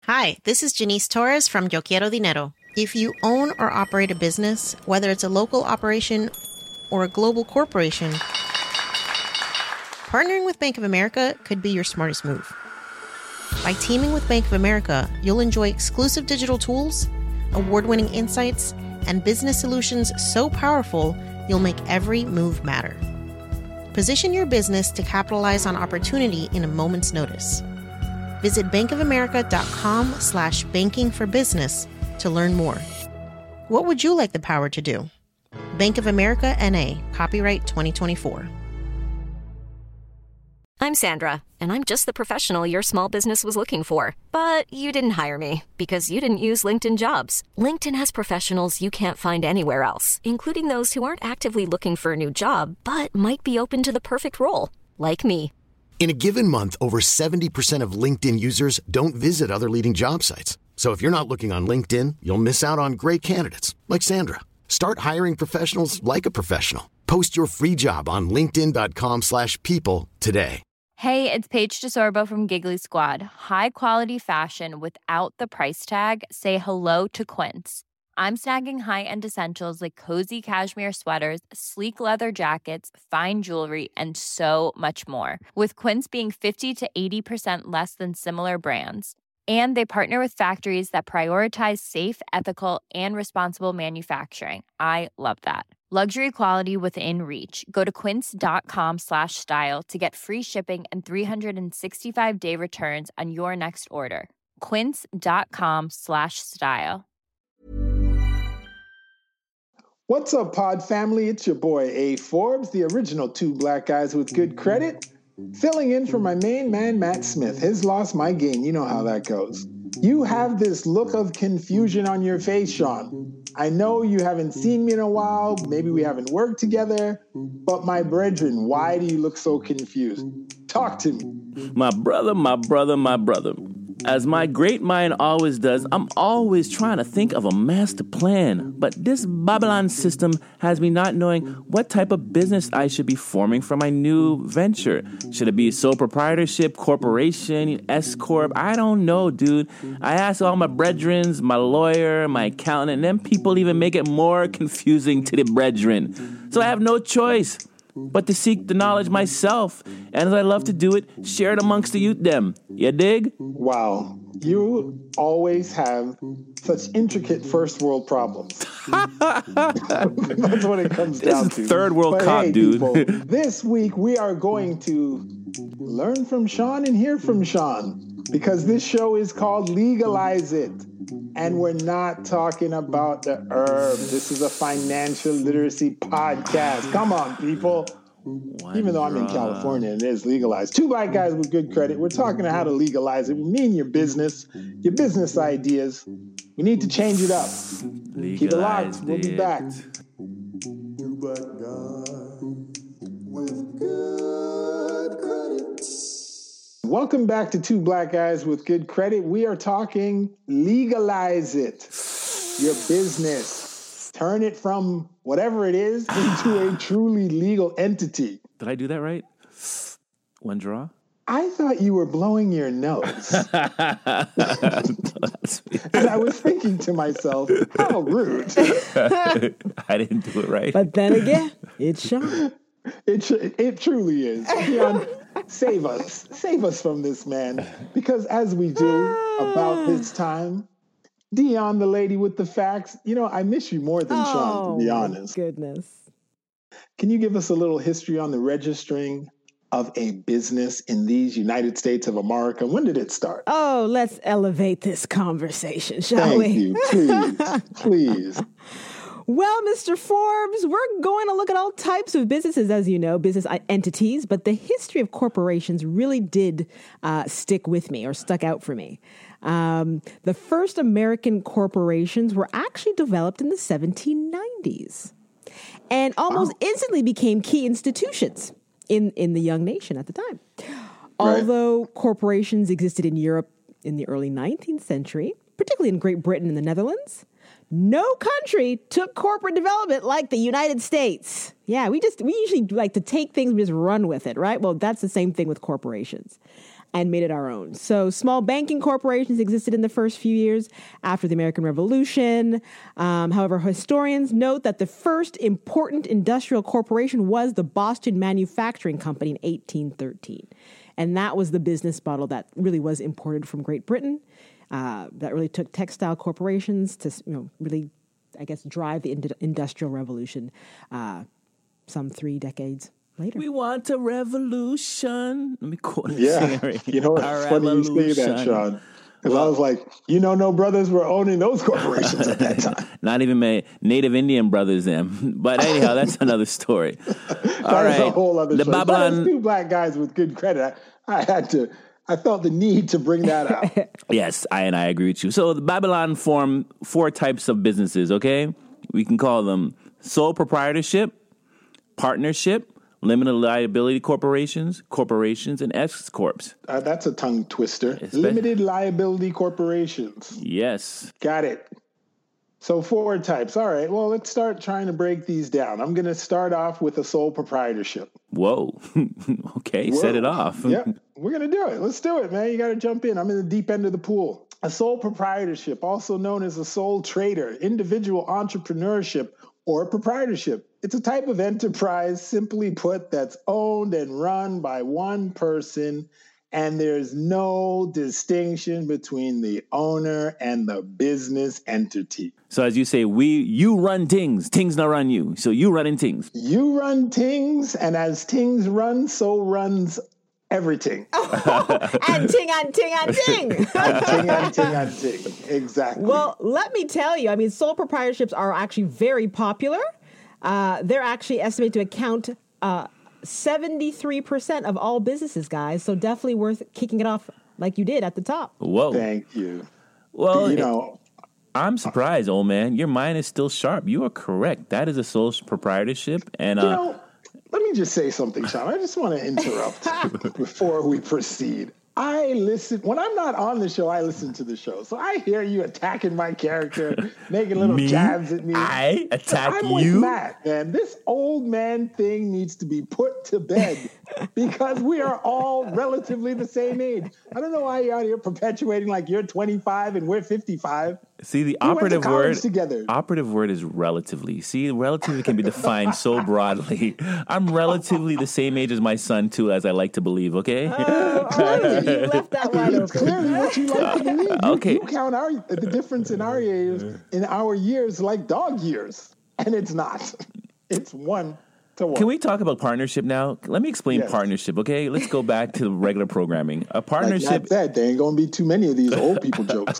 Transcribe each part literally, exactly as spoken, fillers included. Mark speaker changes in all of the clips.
Speaker 1: Hi, this is Janice Torres from Yo Quiero Dinero. If you own or operate a business, whether it's a local operation or a global corporation, partnering with Bank of America could be your smartest move. By teaming with Bank of America, you'll enjoy exclusive digital tools, award-winning insights, and business solutions so powerful, you'll make every move matter. Position your business to capitalize on opportunity in a moment's notice. Visit bankofamerica.com slash banking for business to learn more. What would you like the power to do? Bank of America N A, copyright twenty twenty-four.
Speaker 2: I'm Sandra, and I'm just the professional your small business was looking for. But you didn't hire me because you didn't use LinkedIn Jobs. LinkedIn has professionals you can't find anywhere else, including those who aren't actively looking for a new job, but might be open to the perfect role, like me.
Speaker 3: In a given month, over seventy percent of LinkedIn users don't visit other leading job sites. So if you're not looking on LinkedIn, you'll miss out on great candidates like Sandra. Start hiring professionals like a professional. Post your free job on linkedin.com slash people today.
Speaker 4: Hey, it's Paige DeSorbo from Giggly Squad. High quality fashion without the price tag. Say hello to Quince. I'm snagging high-end essentials like cozy cashmere sweaters, sleek leather jackets, fine jewelry, and so much more. With Quince being fifty to eighty percent less than similar brands. And they partner with factories that prioritize safe, ethical, and responsible manufacturing. I love that. Luxury quality within reach. Go to quince.com slash style to get free shipping and three sixty-five day returns on your next order. Quince.com slash style.
Speaker 5: What's up, Pod family? It's your boy, A. Forbes, the original Two Black Guys with Good Credit, filling in for my main man, Matt Smith. His lost, my gain. You know how that goes. You have this look of confusion on your face, Sean. I know you haven't seen me in a while. Maybe we haven't worked together. But my brethren, why do you look so confused? Talk to me.
Speaker 6: My brother, my brother, my brother. As my great mind always does, I'm always trying to think of a master plan. But this Babylon system has me not knowing what type of business I should be forming for my new venture. Should it be sole proprietorship, corporation, S-corp? I don't know, dude. I asked all my brethrens, my lawyer, my accountant, and then people even make it more confusing to the brethren. So I have no choice but to seek the knowledge myself, and as I love to do it, share it amongst the youth them. You dig?
Speaker 5: Wow. You always have such intricate first world problems. That's what it comes
Speaker 6: this
Speaker 5: down
Speaker 6: is
Speaker 5: to.
Speaker 6: Third world
Speaker 5: but
Speaker 6: cop,
Speaker 5: hey,
Speaker 6: dude.
Speaker 5: People, this week we are going to learn from Sean and hear from Sean, because this show is called Legalize It. And we're not talking about the herb. This is a financial literacy podcast. Come on, people. One Even though I'm in California and it is legalized. Two black guys with good credit. We're talking how to legalize it. We mean your business, your business ideas. We need to change it up.
Speaker 6: Legalize
Speaker 5: Keep it locked. We'll be back.
Speaker 7: Two black guys with good credit.
Speaker 5: Welcome back to Two Black Guys with Good Credit. We are talking legalize it. Your business. Turn it from whatever it is into a truly legal entity.
Speaker 6: Did I do that right? One draw?
Speaker 5: I thought you were blowing your nose. And I was thinking to myself, how rude.
Speaker 6: I didn't do it right.
Speaker 8: But then again, it's Sean.
Speaker 5: It it truly is. Dion, save us. Save us from this man. Because as we do about this time, Dion, the lady with the facts, you know, I miss you more than
Speaker 8: oh,
Speaker 5: Sean, to be honest.
Speaker 8: Goodness.
Speaker 5: Can you give us a little history on the registering of a business in these United States of America? When did it start?
Speaker 8: Oh, let's elevate this conversation, shall
Speaker 5: Thank
Speaker 8: we?
Speaker 5: you. Please, please.
Speaker 8: Well, Mister Forbes, we're going to look at all types of businesses, as you know, business entities, but the history of corporations really did uh, stick with me or stuck out for me. Um, the first American corporations were actually developed in the seventeen nineties and almost wow. instantly became key institutions in, in the young nation at the time. Right. Although corporations existed in Europe in the early nineteenth century, particularly in Great Britain and the Netherlands, no country took corporate development like the United States. Yeah, we just we usually like to take things and just run with it, right? Well, that's the same thing with corporations. and made it our own. So small banking corporations existed in the first few years after the American Revolution. Um, however, historians note that the first important industrial corporation was the Boston Manufacturing Company in eighteen thirteen. And that was the business model that really was imported from Great Britain. Uh, that really took textile corporations to, you know, really, I guess, drive the ind- industrial revolution uh, some three decades later.
Speaker 6: We want a revolution. Let me quote it.
Speaker 5: Yeah, you know, it's funny you say that, Sean. Because well, I was like, you know, no brothers were owning those corporations at that time.
Speaker 6: Not even my Native Indian brothers, them. But anyhow, that's another story.
Speaker 5: that
Speaker 6: All
Speaker 5: is
Speaker 6: right.
Speaker 5: a whole other
Speaker 6: the
Speaker 5: story.
Speaker 6: Babylon...
Speaker 5: But two black guys with good credit. I, I had to, I felt the need to bring that out.
Speaker 6: Yes, I and I agree with you. So the Babylon formed four types of businesses, okay? We can call them sole proprietorship, partnership, limited liability corporations, corporations, and S corps.
Speaker 5: Uh, that's a tongue twister.
Speaker 6: Especially,
Speaker 5: limited liability corporations.
Speaker 6: Yes.
Speaker 5: Got it. So four types. All right. Well, let's start trying to break these down. I'm going to start off with a sole proprietorship.
Speaker 6: Whoa. Okay.
Speaker 5: Whoa.
Speaker 6: Set it off.
Speaker 5: Yeah. We're going to do it. Let's do it, man. You got to jump in. I'm in the deep end of the pool. A sole proprietorship, also known as a sole trader, individual entrepreneurship, or proprietorship. It's a type of enterprise, simply put, that's owned and run by one person, and there's no distinction between the owner and the business entity.
Speaker 6: So as you say, we you run things, things not run you. So you running things.
Speaker 5: You run things, and as things run, so runs everything.
Speaker 8: and ting and ting and ting.
Speaker 5: and ting and ting and ting. Exactly.
Speaker 8: Well, let me tell you, I mean, sole proprietorships are actually very popular. Uh, they're actually estimated to account uh, seventy-three percent of all businesses, guys. So definitely worth kicking it off like you did at the top.
Speaker 6: Whoa.
Speaker 5: Thank you.
Speaker 6: Well,
Speaker 5: you know,
Speaker 6: I'm surprised, old man. Your mind is still sharp. You are correct. That is a sole proprietorship. And
Speaker 5: you
Speaker 6: uh,
Speaker 5: know, let me just say something, Sean. I just want to interrupt before we proceed. I listen, when I'm not on the show, I listen to the show. So I hear you attacking my character, making little
Speaker 6: me?
Speaker 5: jabs at me.
Speaker 6: I attack
Speaker 5: I'm
Speaker 6: you?
Speaker 5: with Matt, man. This old man thing needs to be put to bed because we are all relatively the same age. I don't know why you're out here perpetuating like you're twenty-five and we're fifty-five.
Speaker 6: See, the
Speaker 5: we
Speaker 6: operative word
Speaker 5: together.
Speaker 6: operative word is relatively. See, relatively can be defined so broadly. I'm relatively the same age as my son, too, as I like to believe, okay?
Speaker 8: Oh, oh, you left that wide
Speaker 5: It's
Speaker 8: open.
Speaker 5: clearly what you like to believe. You,
Speaker 6: Okay.
Speaker 5: you count our the difference in our years in our years like dog years, and it's not. It's one to one.
Speaker 6: Can we talk about partnership now? Let me explain
Speaker 5: Yes.
Speaker 6: partnership, okay? Let's go back to the regular programming. A
Speaker 5: Like
Speaker 6: partnership...
Speaker 5: Matt said, there ain't gonna be too many of these old people jokes.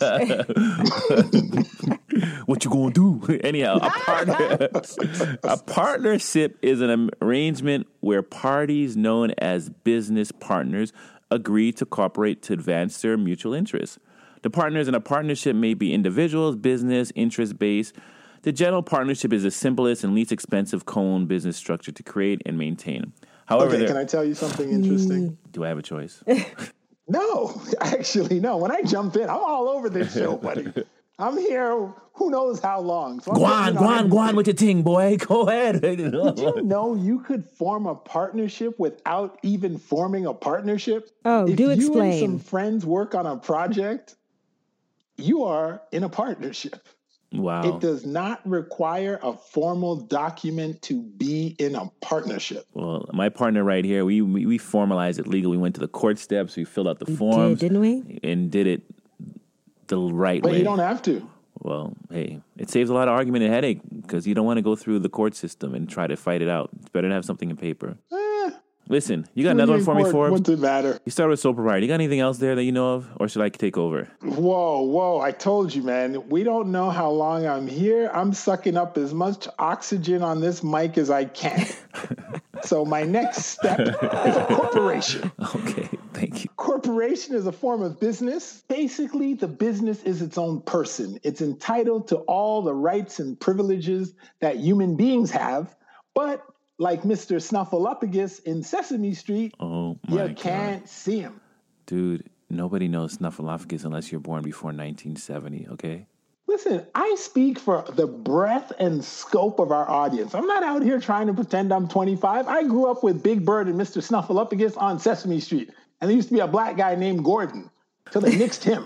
Speaker 6: What you gonna do? Anyhow, a, partner, a partnership is an arrangement where parties known as business partners agree to cooperate to advance their mutual interests. The partners in a partnership may be individuals, business, interest-based. The general partnership is the simplest and least expensive co-owned business structure to create and maintain. However,
Speaker 5: Okay,
Speaker 6: there-
Speaker 5: can I tell you something interesting?
Speaker 6: do I have a choice?
Speaker 5: No, actually, no. When I jump in, I'm all over this show, buddy. I'm here who knows how long. So I'm
Speaker 6: Go on,
Speaker 5: getting
Speaker 6: go on,
Speaker 5: everything.
Speaker 6: go on with your thing, boy. Go ahead.
Speaker 5: Did you know you could form a partnership without even forming a partnership?
Speaker 8: Oh,
Speaker 5: if
Speaker 8: do
Speaker 5: you
Speaker 8: explain.
Speaker 5: and some friends work on a project, you are in a partnership.
Speaker 6: Wow.
Speaker 5: It does not require a formal document to be in a partnership.
Speaker 6: Well, my partner right here, we, we we formalized it legally. We went to the court steps. We filled out the
Speaker 8: We
Speaker 6: forms,
Speaker 8: did, didn't we?
Speaker 6: and did it the right
Speaker 5: But
Speaker 6: way.
Speaker 5: you don't have to.
Speaker 6: Well, hey, it saves a lot of argument and headache because you don't want to go through the court system and try to fight it out. It's better to have something in paper.
Speaker 5: Eh,
Speaker 6: Listen, you got another one for me, Forbes?
Speaker 5: What's it matter?
Speaker 6: You started with sole proprietor. You got anything else there that you know of, or should I take over?
Speaker 5: Whoa, whoa, I told you, man. We don't know how long I'm here. I'm sucking up as much oxygen on this mic as I can. So my next step is a corporation.
Speaker 6: Okay, thank you.
Speaker 5: Corporation is a form of business. Basically, the business is its own person. It's entitled to all the rights and privileges that human beings have, but like Mister Snuffleupagus in Sesame Street,
Speaker 6: Oh my
Speaker 5: you can't
Speaker 6: God.
Speaker 5: see him.
Speaker 6: Dude, nobody knows Snuffleupagus unless you're born before nineteen seventy, okay?
Speaker 5: Listen, I speak for the breadth and scope of our audience. I'm not out here trying to pretend I'm twenty-five. I grew up with Big Bird and Mister Snuffleupagus on Sesame Street, And there used to be a black guy named Gordon till they nixed him.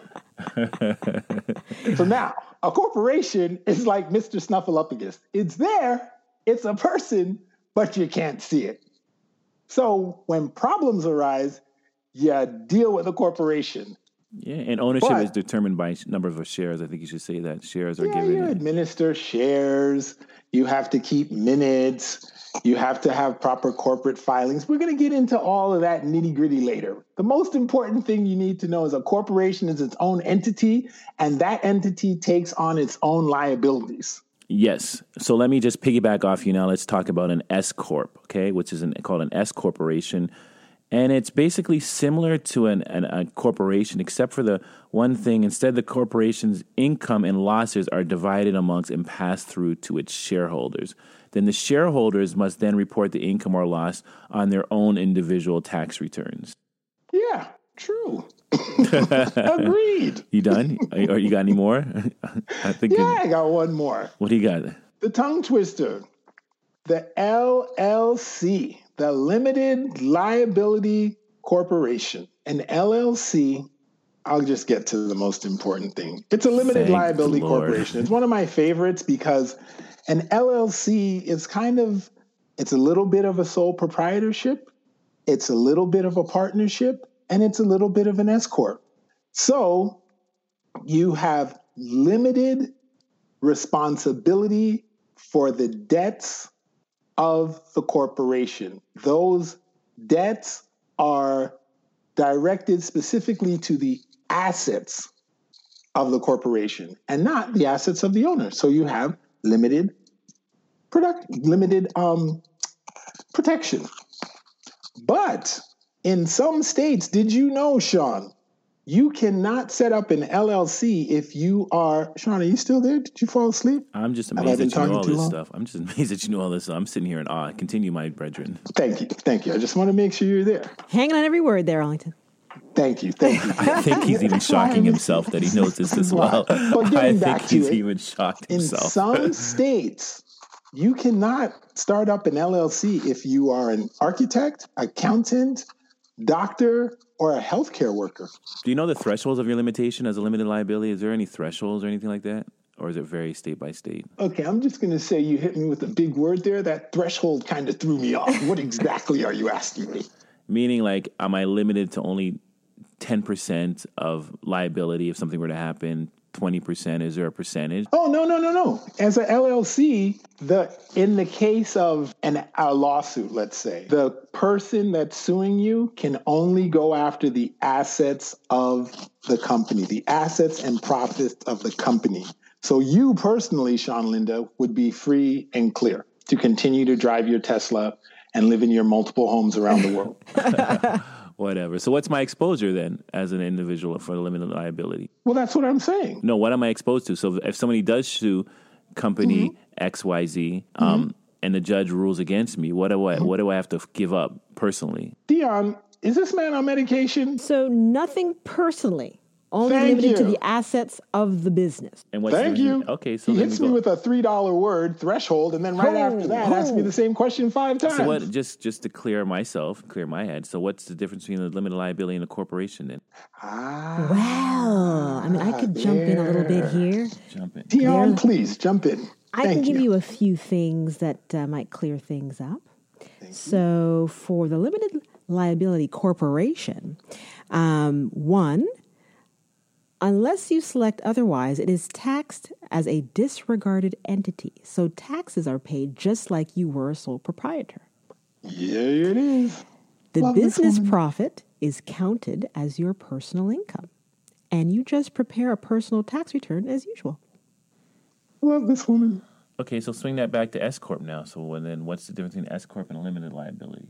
Speaker 5: So now, a corporation is like Mister Snuffleupagus. It's there, it's a person, but you can't see it. So when problems arise, you deal with a corporation.
Speaker 6: Yeah, and ownership
Speaker 5: But-
Speaker 6: is determined by number of shares. I think you should say that shares are
Speaker 5: Yeah,
Speaker 6: given.
Speaker 5: you administer shares. You have to keep minutes. You have to have proper corporate filings. We're going to get into all of that nitty gritty later. The most important thing you need to know is a corporation is its own entity, and that entity takes on its own liabilities.
Speaker 6: Yes. So let me just piggyback off you now. Let's talk about an S corp, okay, which is an, called an S corporation. And it's basically similar to an, an, a corporation, except for the one thing. Instead, the corporation's income and losses are divided amongst and passed through to its shareholders. Then the shareholders must then report the income or loss on their own individual tax returns.
Speaker 5: Yeah, true. Agreed.
Speaker 6: You done? Or you got any more? I think.
Speaker 5: Yeah,
Speaker 6: it-
Speaker 5: I got one more.
Speaker 6: what do you got?
Speaker 5: The tongue twister. The L L C, the Limited Liability Corporation. An L L C, I'll just get to the most important thing. It's a limited
Speaker 6: Thank
Speaker 5: liability
Speaker 6: the Lord.
Speaker 5: corporation. It's one of my favorites because an L L C is kind of, it's a little bit of a sole proprietorship, it's a little bit of a partnership, and it's a little bit of an S corp. So you have limited responsibility for the debts of the corporation. Those debts are directed specifically to the assets of the corporation and not the assets of the owner. So you have limited product, limited um, protection. But in some states, did you know, Sean, you cannot set up an L L C if you are, Sean, are you still there? Did you fall asleep?
Speaker 6: I'm just
Speaker 5: Have I
Speaker 6: amazed
Speaker 5: been
Speaker 6: that you know
Speaker 5: talking
Speaker 6: all
Speaker 5: too
Speaker 6: this
Speaker 5: long?
Speaker 6: stuff. I'm just amazed that you know all this stuff. I'm sitting here in awe. Continue, my brethren.
Speaker 5: Thank you. Thank you. I just want to make sure you're there.
Speaker 8: Hanging on every word there, Arlington.
Speaker 5: Thank you. Thank you.
Speaker 6: I think he's even shocking himself that he knows this as well.
Speaker 5: But getting
Speaker 6: I think
Speaker 5: back to
Speaker 6: he's
Speaker 5: it,
Speaker 6: even shocked
Speaker 5: In
Speaker 6: himself.
Speaker 5: some states, you cannot start up an L L C if you are an architect, accountant, doctor, or a healthcare worker.
Speaker 6: Do you know the thresholds of your limitation as a limited liability? Is there any thresholds or anything like that? Or is it very state by state?
Speaker 5: Okay, I'm just going to say you hit me with a big word there. That threshold kind of threw me off. What exactly are you asking me?
Speaker 6: Meaning, like, am I limited to only ten percent of liability if something were to happen? twenty percent? Is there a percentage?
Speaker 5: Oh, no, no, no, no. As a L L C, the in the case of an, a lawsuit, let's say, the person that's suing you can only go after the assets of the company, the assets and profits of the company. So you personally, Sean Linda, would be free and clear to continue to drive your Tesla and live in your multiple homes around the world.
Speaker 6: Whatever. So what's my exposure then as an individual for the limited liability?
Speaker 5: Well, that's what I'm saying.
Speaker 6: No, what am I exposed to? So if somebody does sue company
Speaker 5: Mm-hmm.
Speaker 6: X Y Z, um, mm-hmm. and the judge rules against me, what do I what do I have to give up personally?
Speaker 5: Dion, is this man on medication?
Speaker 8: So nothing personally, only
Speaker 5: Thank
Speaker 8: limited to
Speaker 5: you.
Speaker 8: the assets of the business.
Speaker 6: And what's
Speaker 5: Thank
Speaker 6: the,
Speaker 5: you.
Speaker 6: Okay, so
Speaker 5: he
Speaker 6: then
Speaker 5: hits
Speaker 6: we
Speaker 5: me
Speaker 6: go.
Speaker 5: with a three dollar word threshold, and then right
Speaker 8: Ho,
Speaker 5: after that,
Speaker 8: ho.
Speaker 5: asks me the same question five times.
Speaker 6: So what? Just just to clear myself, clear my head. So what's the difference between the limited liability and a corporation then?
Speaker 5: Ah,
Speaker 8: Well, I mean, I could jump in a little bit here.
Speaker 6: Jump in.
Speaker 5: Dion,
Speaker 8: There-
Speaker 5: please jump in.
Speaker 8: I
Speaker 5: Thank
Speaker 8: can give you. a few things that uh, might clear things up. So, for the limited liability corporation, um, one, unless you select otherwise, it is taxed as a disregarded entity. So, taxes are paid just like you were a sole proprietor.
Speaker 5: Yeah, it is.
Speaker 8: The
Speaker 5: Love this
Speaker 8: business
Speaker 5: woman.
Speaker 8: profit is counted as your personal income, and you just prepare a personal tax return as usual.
Speaker 5: Love this woman.
Speaker 6: Okay, so swing that back to S corp now. So and then what's the difference between S corp and a limited liability?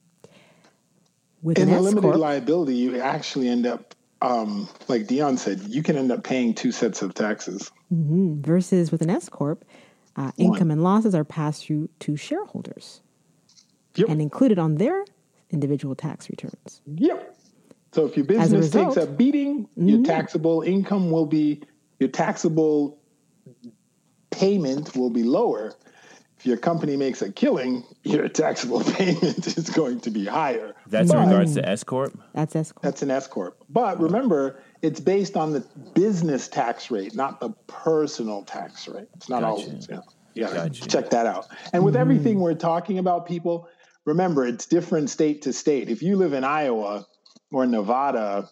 Speaker 8: With
Speaker 5: In
Speaker 8: an
Speaker 5: a
Speaker 8: S
Speaker 5: limited
Speaker 8: corp,
Speaker 5: liability, you actually end up, um, like Dion said, you can end up paying two sets of taxes.
Speaker 8: mhm, versus with an S corp, uh, income and losses are passed through to shareholders
Speaker 5: Yep.
Speaker 8: and included on their individual tax returns.
Speaker 5: Yep. So if your
Speaker 8: As a
Speaker 5: business takes
Speaker 8: result-
Speaker 5: a beating, your taxable income will be, your taxable payment will be lower. If your company makes a killing, your taxable payment is going to be higher.
Speaker 6: That's
Speaker 5: but,
Speaker 6: in regards to S corp.
Speaker 8: That's S corp.
Speaker 5: That's an S corp. But remember, it's based on the business tax rate, not the personal tax rate. It's not
Speaker 6: Gotcha.
Speaker 5: always. You know, you gotta
Speaker 6: Gotcha.
Speaker 5: check that out. And with everything we're talking about, people, remember it's different state to state. If you live in Iowa or Nevada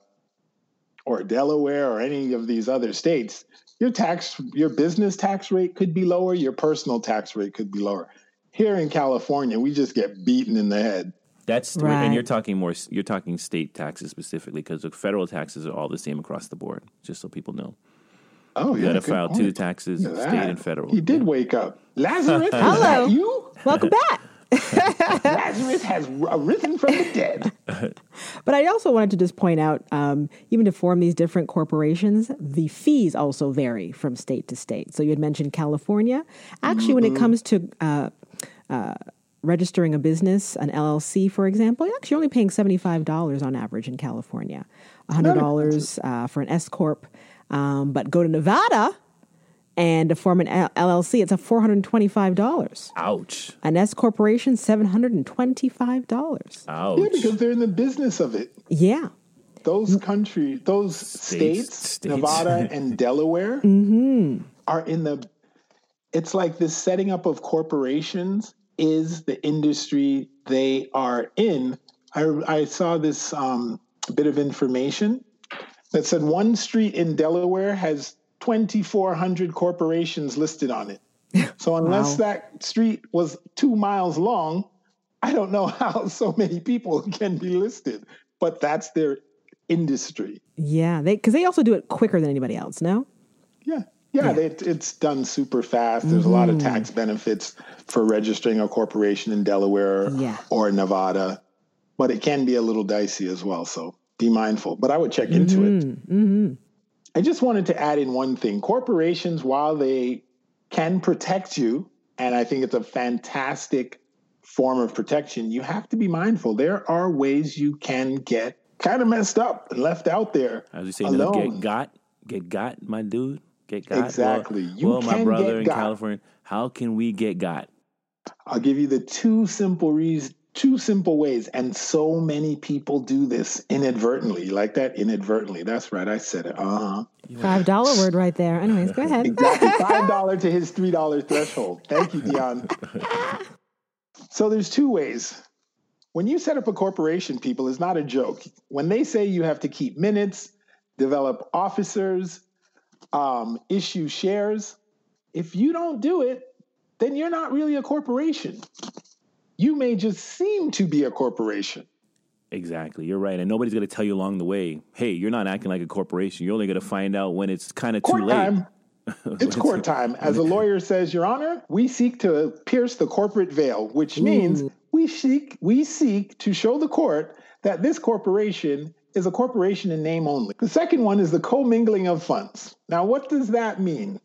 Speaker 5: or Delaware or any of these other states, your tax, your business tax rate could be lower. Your personal tax rate could be lower. Here in California, we just get beaten in the head.
Speaker 6: That's
Speaker 8: Right.
Speaker 6: and you're talking more. You're talking state taxes specifically because the federal taxes are all the same across the board. Just so people know.
Speaker 5: Oh,
Speaker 6: You
Speaker 5: yeah.
Speaker 6: got to
Speaker 5: good
Speaker 6: file
Speaker 5: point.
Speaker 6: two taxes,
Speaker 5: Look at
Speaker 6: state
Speaker 5: that.
Speaker 6: and federal.
Speaker 5: He did wake up. Lazarus, is
Speaker 8: Hello.
Speaker 5: that you?
Speaker 8: Welcome back.
Speaker 5: Lazarus has arisen from the dead.
Speaker 8: But I also wanted to just point out, um, even to form these different corporations, the fees also vary from state to state. So you had mentioned California. Actually, when it comes to uh, uh, registering a business, an L L C, for example, you're actually only paying seventy-five dollars on average in California, one hundred dollars uh, for an S corp. Um, but go to Nevada, and to form an L L C, it's a four hundred twenty-five dollars.
Speaker 6: Ouch.
Speaker 8: An S corporation, seven hundred twenty-five dollars.
Speaker 6: Ouch.
Speaker 5: Yeah, because they're in the business of it.
Speaker 8: Yeah.
Speaker 5: Those countries, those states,
Speaker 6: states.
Speaker 5: Nevada and Delaware, are in the, it's like this setting up of corporations is the industry they are in. I, I saw this um, bit of information that said one street in Delaware has twenty-four hundred corporations listed on it. So unless
Speaker 8: Wow.
Speaker 5: that street was two miles long, I don't know how so many people can be listed, but that's their industry.
Speaker 8: Yeah, they because they also do it quicker than anybody else. No,
Speaker 5: Yeah. Yeah, They, it's done super fast. There's a lot of tax benefits for registering a corporation in Delaware
Speaker 8: Yeah.
Speaker 5: or Nevada, but it can be a little dicey as well. So be mindful. But I would check into it.
Speaker 8: mm-hmm.
Speaker 5: I just wanted to add in one thing. Corporations, while they can protect you, and I think it's a fantastic form of protection, you have to be mindful. There are ways you can get kind of messed up and left out there
Speaker 6: I was just saying, no,
Speaker 5: alone.
Speaker 6: get got, get got, my dude, get got.
Speaker 5: Exactly.
Speaker 6: Well,
Speaker 5: You
Speaker 6: well my
Speaker 5: can
Speaker 6: brother
Speaker 5: get
Speaker 6: in
Speaker 5: got.
Speaker 6: California, how can we get got?
Speaker 5: I'll give you the two simple reasons, two simple ways, and so many people do this inadvertently. You like that? Inadvertently. That's right. I said it. Uh-huh.
Speaker 8: five dollar word right there. Anyways, go ahead.
Speaker 5: Exactly. five dollars to his three dollars threshold. Thank you, Dion. So there's two ways. When you set up a corporation, people, it's not a joke. When they say you have to keep minutes, develop officers, um, issue shares, if you don't do it, then you're not really a corporation. You may just seem to be a corporation.
Speaker 6: Exactly. You're right. And nobody's going to tell you along the way, hey, you're not acting like a corporation. You're only going to find out when it's kind of too
Speaker 5: Court
Speaker 6: late.
Speaker 5: time. It's court time. As a lawyer says, Your Honor, we seek to pierce the corporate veil, which means we seek we seek to show the court that this corporation is a corporation in name only. The second one is the commingling of funds. Now, what does that mean?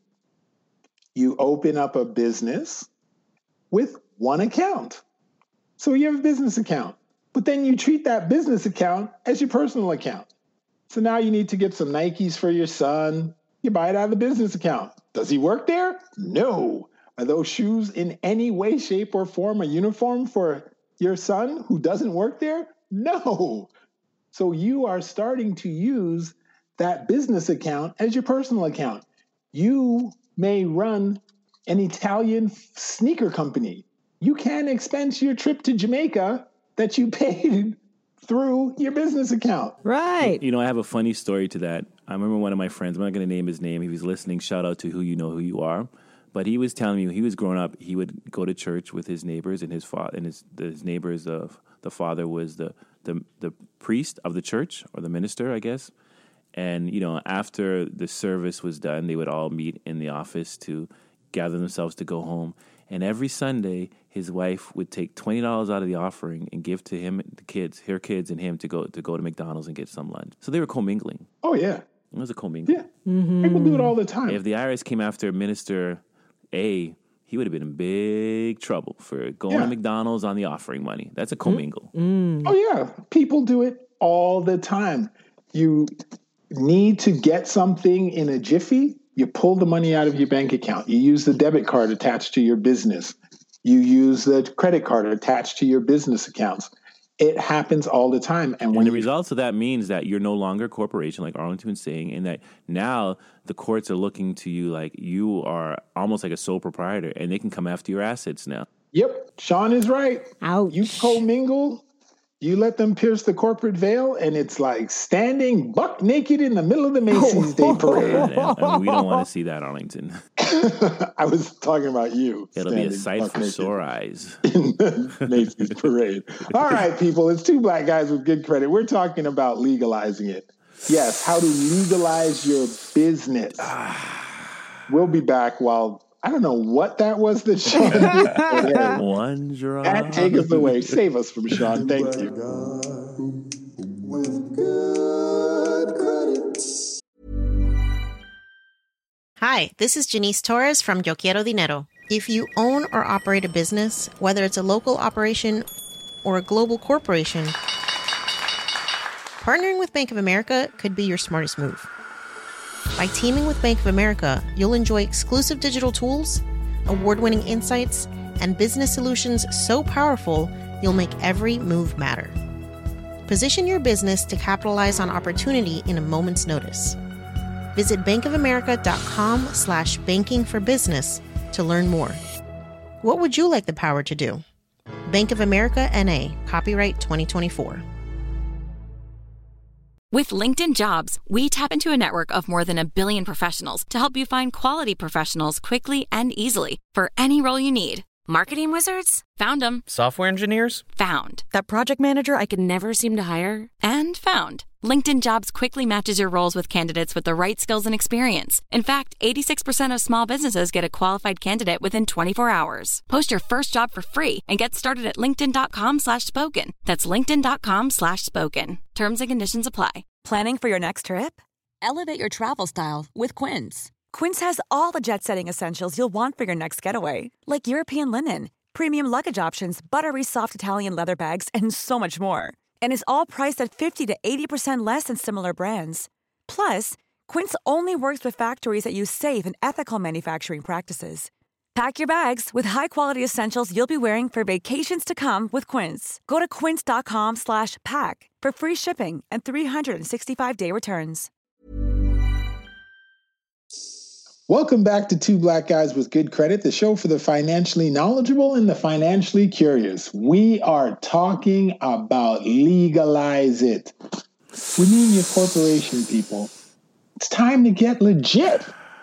Speaker 5: You open up a business with one account. So you have a business account, but then you treat that business account as your personal account. So now you need to get some Nikes for your son. You buy it out of the business account. Does he work there? No. Are those shoes in any way, shape, or form a uniform for your son who doesn't work there? No. So you are starting to use that business account as your personal account. You may run an Italian sneaker company. You can expense your trip to Jamaica that you paid through your business account.
Speaker 8: Right.
Speaker 6: You know, I have a funny story to that. I remember one of my friends, I'm not going to name his name. If he's listening, shout out to who you know who you are. But he was telling me when he was growing up, he would go to church with his neighbors, and his father and his his neighbors of the father was the, the the priest of the church, or the minister, I guess. And you know, after the service was done, they would all meet in the office to gather themselves to go home. And every Sunday, his wife would take twenty dollars out of the offering and give to him, the kids, her kids, and him to go to go to McDonald's and get some lunch. So they were commingling.
Speaker 5: Oh, yeah.
Speaker 6: It was a commingling.
Speaker 5: Yeah. People do it all the time.
Speaker 6: If the I R S came after Minister A, he would have been in big trouble for going
Speaker 5: Yeah.
Speaker 6: to McDonald's on the offering money. That's a commingle.
Speaker 5: Oh, yeah. People do it all the time. You need to get something in a jiffy, you pull the money out of your bank account. You use the debit card attached to your business. You use the credit card attached to your business accounts. It happens all the time. And,
Speaker 6: And
Speaker 5: when
Speaker 6: the
Speaker 5: you,
Speaker 6: results of that means that you're no longer a corporation, like Arlington was saying, and that now the courts are looking to you like you are almost like a sole proprietor, and they can come after your assets now.
Speaker 5: Yep, Sean is right.
Speaker 8: Ouch.
Speaker 5: You commingle, you let them pierce the corporate veil, and it's like standing buck naked in the middle of the Macy's Day Parade.
Speaker 6: And, and we don't want to see that, Arlington.
Speaker 5: I was talking about you.
Speaker 6: It'll be a
Speaker 5: standing
Speaker 6: sight
Speaker 5: buck
Speaker 6: for
Speaker 5: naked
Speaker 6: sore eyes.
Speaker 5: in the Macy's Parade. All right, people, it's two black guys with good credit. We're talking about legalizing it. Yes, how to legalize your business. We'll be back while, I don't know what that was that Sean did.
Speaker 6: One drop.
Speaker 5: That take us away. Save us from Sean. Thank you.
Speaker 7: With good credit.
Speaker 1: Hi, this is Janice Torres from Yo Quiero Dinero. If you own or operate a business, whether it's a local operation or a global corporation, partnering with Bank of America could be your smartest move. By teaming with Bank of America, you'll enjoy exclusive digital tools, award-winning insights, and business solutions so powerful you'll make every move matter. Position your business to capitalize on opportunity in a moment's notice. Visit bankofamerica.com slash banking for business to learn more. What would you like the power to do? Bank of America N A, copyright twenty twenty-four.
Speaker 9: With LinkedIn Jobs, we tap into a network of more than a billion professionals to help you find quality professionals quickly and easily for any role you need. Marketing wizards? Found them.
Speaker 10: Software engineers?
Speaker 9: Found. That project manager I could never seem to hire? And found. LinkedIn Jobs quickly matches your roles with candidates with the right skills and experience. In fact, eighty-six percent of small businesses get a qualified candidate within twenty-four hours. Post your first job for free and get started at linkedin.com slash spoken. That's linkedin.com slash spoken. Terms and conditions apply.
Speaker 11: Planning for your next trip?
Speaker 9: Elevate your travel style with Quince.
Speaker 11: Quince has all the jet-setting essentials you'll want for your next getaway, like European linen, premium luggage options, buttery soft Italian leather bags, and so much more. And is all priced at fifty to eighty percent less than similar brands. Plus, Quince only works with factories that use safe and ethical manufacturing practices. Pack your bags with high-quality essentials you'll be wearing for vacations to come with Quince. Go to quince.com slash pack for free shipping and three sixty-five day returns.
Speaker 5: Welcome back to Two Black Guys with Good Credit, the show for the financially knowledgeable and the financially curious. We are talking about legalize it. We mean your corporation, people. It's time to get legit.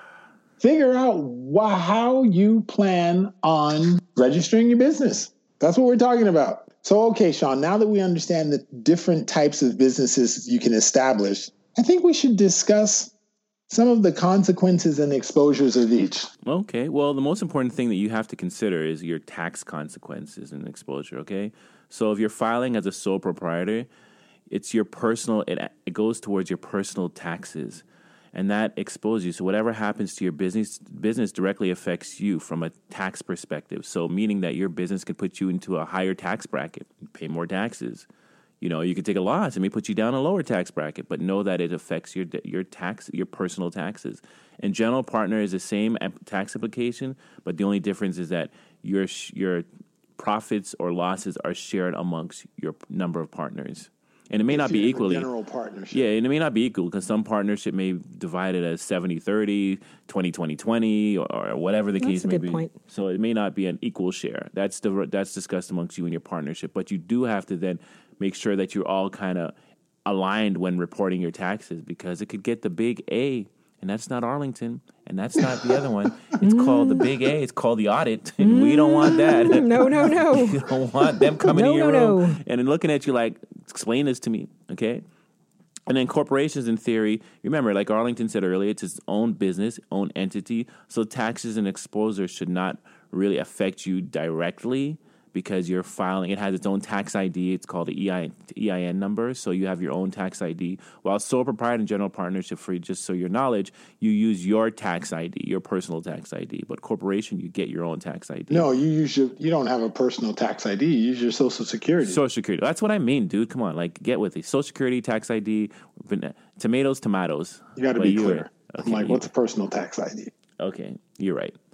Speaker 5: Figure out wh- how you plan on registering your business. That's what we're talking about. So, okay, Sean, now that we understand the different types of businesses you can establish, I think we should discuss some of the consequences and exposures of each.
Speaker 6: Okay. Well, the most important thing that you have to consider is your tax consequences and exposure, okay? So if you're filing as a sole proprietor, it's your personal, it, it goes towards your personal taxes. And that exposes you. So whatever happens to your business, business directly affects you from a tax perspective. So meaning that your business can put you into a higher tax bracket, pay more taxes. You know, you could take a loss and may put you down a lower tax bracket, but know that it affects your your tax, your personal taxes. And general partner is the same tax application, but the only difference is that your your profits or losses are shared amongst your number of partners. And it may not be equally.
Speaker 5: General partnership.
Speaker 6: Yeah, and it may not be equal because some partnership may divide it as seventy thirty, twenty twenty twenty, or, or whatever the
Speaker 8: That's
Speaker 6: case
Speaker 8: a
Speaker 6: may
Speaker 8: good
Speaker 6: be.
Speaker 8: point.
Speaker 6: So it may not be an equal share. That's the that's discussed amongst you and your partnership. But you do have to then make sure that you're all kind of aligned when reporting your taxes, because it could get the big A, and that's not Arlington, and that's not the other one. It's called the big A. It's called the audit, and we don't want that.
Speaker 8: No, no, no.
Speaker 6: You don't want them coming
Speaker 8: No,
Speaker 6: in your
Speaker 8: no,
Speaker 6: room
Speaker 8: no.
Speaker 6: and then looking at you like, explain this to me, okay? And then corporations, in theory, remember, like Arlington said earlier, it's its own business, own entity, so taxes and exposure should not really affect you directly, because you're filing, it has its own tax I D. It's called the E I N number. So you have your own tax I D. While sole proprietor and general partnership, for just so your knowledge, you use your tax I D, your personal tax I D. But corporation, you get your own tax I D.
Speaker 5: No, you use your, you don't have a personal tax I D. You use your Social Security.
Speaker 6: Social Security. That's what I mean, dude. Come on, like, get with it. Social Security, tax I D, tomatoes, tomatoes.
Speaker 5: You got to
Speaker 6: But
Speaker 5: be
Speaker 6: you
Speaker 5: clear.
Speaker 6: were-
Speaker 5: I'm
Speaker 6: okay,
Speaker 5: like,
Speaker 6: you-
Speaker 5: what's a personal tax I D?
Speaker 6: Okay, you're right.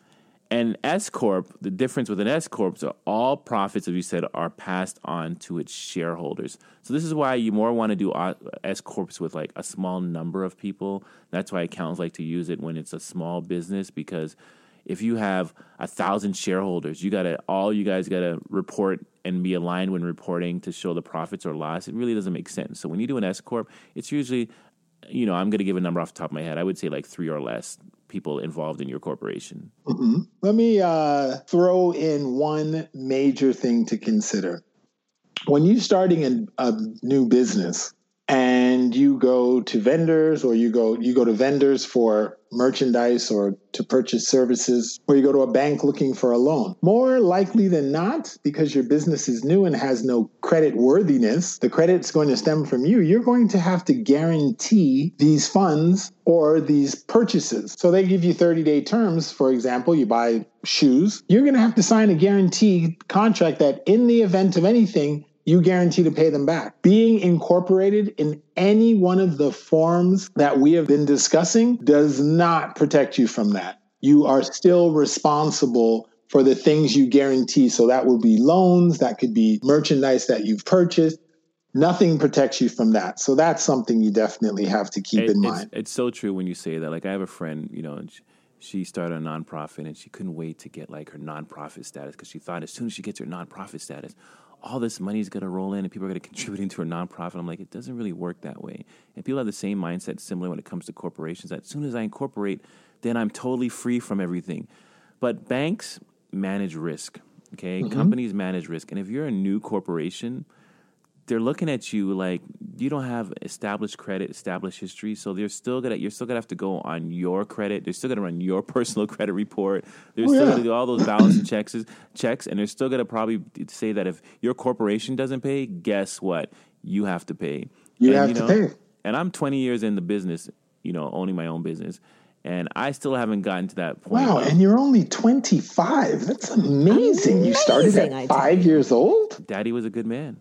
Speaker 6: And S Corp, the difference with an S Corp is all profits, as you said, are passed on to its shareholders. So this is why you more want to do S Corps with like a small number of people. That's why accountants like to use it when it's a small business, because if you have a thousand shareholders, you gotta all you guys gotta report and be aligned when reporting to show the profits or loss. It really doesn't make sense. So when you do an S Corp, it's usually, you know, I'm gonna give a number off the top of my head. I would say like three or less people involved in your corporation.
Speaker 5: Mm-hmm. Let me uh, throw in one major thing to consider. When you're starting a, a new business and you go to vendors or you go you go to vendors for merchandise or to purchase services, or you go to a bank looking for a loan, more likely than not, because your business is new and has no credit worthiness, the credit's going to stem from you. You're going to have to guarantee these funds or these purchases. So they give you thirty-day terms. For example, you buy shoes. You're going to have to sign a guarantee contract that in the event of anything, you guarantee to pay them back. Being incorporated in any one of the forms that we have been discussing does not protect you from that. You are still responsible for the things you guarantee. So that will be loans, that could be merchandise that you've purchased. Nothing protects you from that. So that's something you definitely have to keep
Speaker 6: it,
Speaker 5: in
Speaker 6: it's,
Speaker 5: mind.
Speaker 6: It's so true when you say that. Like I have a friend, you know, and she, she started a nonprofit and she couldn't wait to get like her nonprofit status because she thought as soon as she gets her nonprofit status, all this money is going to roll in and people are going to contribute into her nonprofit. I'm like, it doesn't really work that way. And people have the same mindset similar when it comes to corporations. That as soon as I incorporate, then I'm totally free from everything. But banks manage risk, okay? Mm-hmm. Companies manage risk. And if you're a new corporation, they're looking at you like you don't have established credit, established history. So they're still gonna, you're still gonna have to go on your credit. They're still gonna run your personal credit report. They're oh, still yeah. gonna do all those balance and checks, checks, and they're still gonna probably say that if your corporation doesn't pay, guess what? You have to pay.
Speaker 5: You
Speaker 6: and,
Speaker 5: have
Speaker 6: you know,
Speaker 5: to pay.
Speaker 6: And I'm twenty years in the business, you know, owning my own business. And I still haven't gotten to that point.
Speaker 5: Wow, and you're only twenty-five. That's amazing. amazing. You started at five years old?
Speaker 6: Daddy was a good man.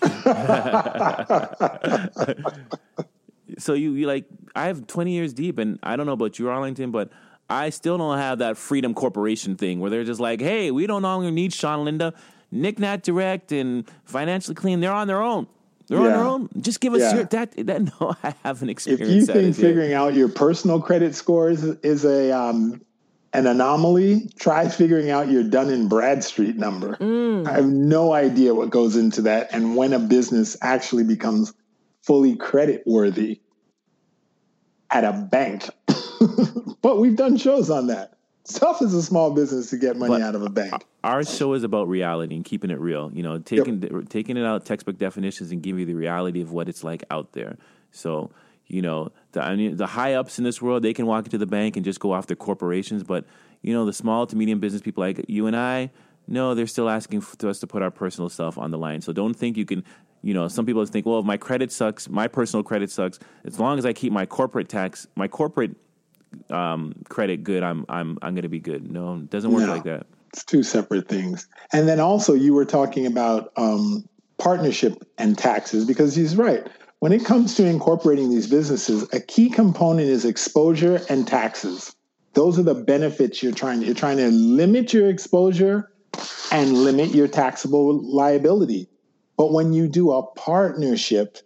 Speaker 6: So you, you like, I have twenty years deep, and I don't know about you, Arlington, but I still don't have that Freedom Corporation thing where they're just like, hey, we don't longer need Sean Linda, Nick Nat Direct, and Financially Clean. They're on their own. They're yeah. on their own. Just give us yeah. your that. That no, I haven't experienced.
Speaker 5: If you
Speaker 6: that
Speaker 5: think figuring yet. out your personal credit scores is a um, an anomaly, try figuring out your Dun and Bradstreet number. Mm. I have no idea what goes into that and when a business actually becomes fully credit worthy at a bank. But we've done shows on that. It's tough as a small business to get money but out of a bank.
Speaker 6: Our show is about reality and keeping it real. You know, taking yep. taking it out textbook definitions and giving you the reality of what it's like out there. So, you know, the I mean, the high ups in this world, they can walk into the bank and just go off their corporations. But, you know, the small to medium business people like you and I, no, they're still asking for us to put our personal stuff on the line. So don't think you can, you know, some people think, well, if my credit sucks, my personal credit sucks. As long as I keep my corporate tax, my corporate um, credit good, I'm I'm I'm going to be good. No, it doesn't work no, like that.
Speaker 5: It's two separate things. And then also you were talking about um, partnership and taxes, because he's right. When it comes to incorporating these businesses, a key component is exposure and taxes. Those are the benefits you're trying to, you're trying to limit your exposure and limit your taxable liability. But when you do a partnership,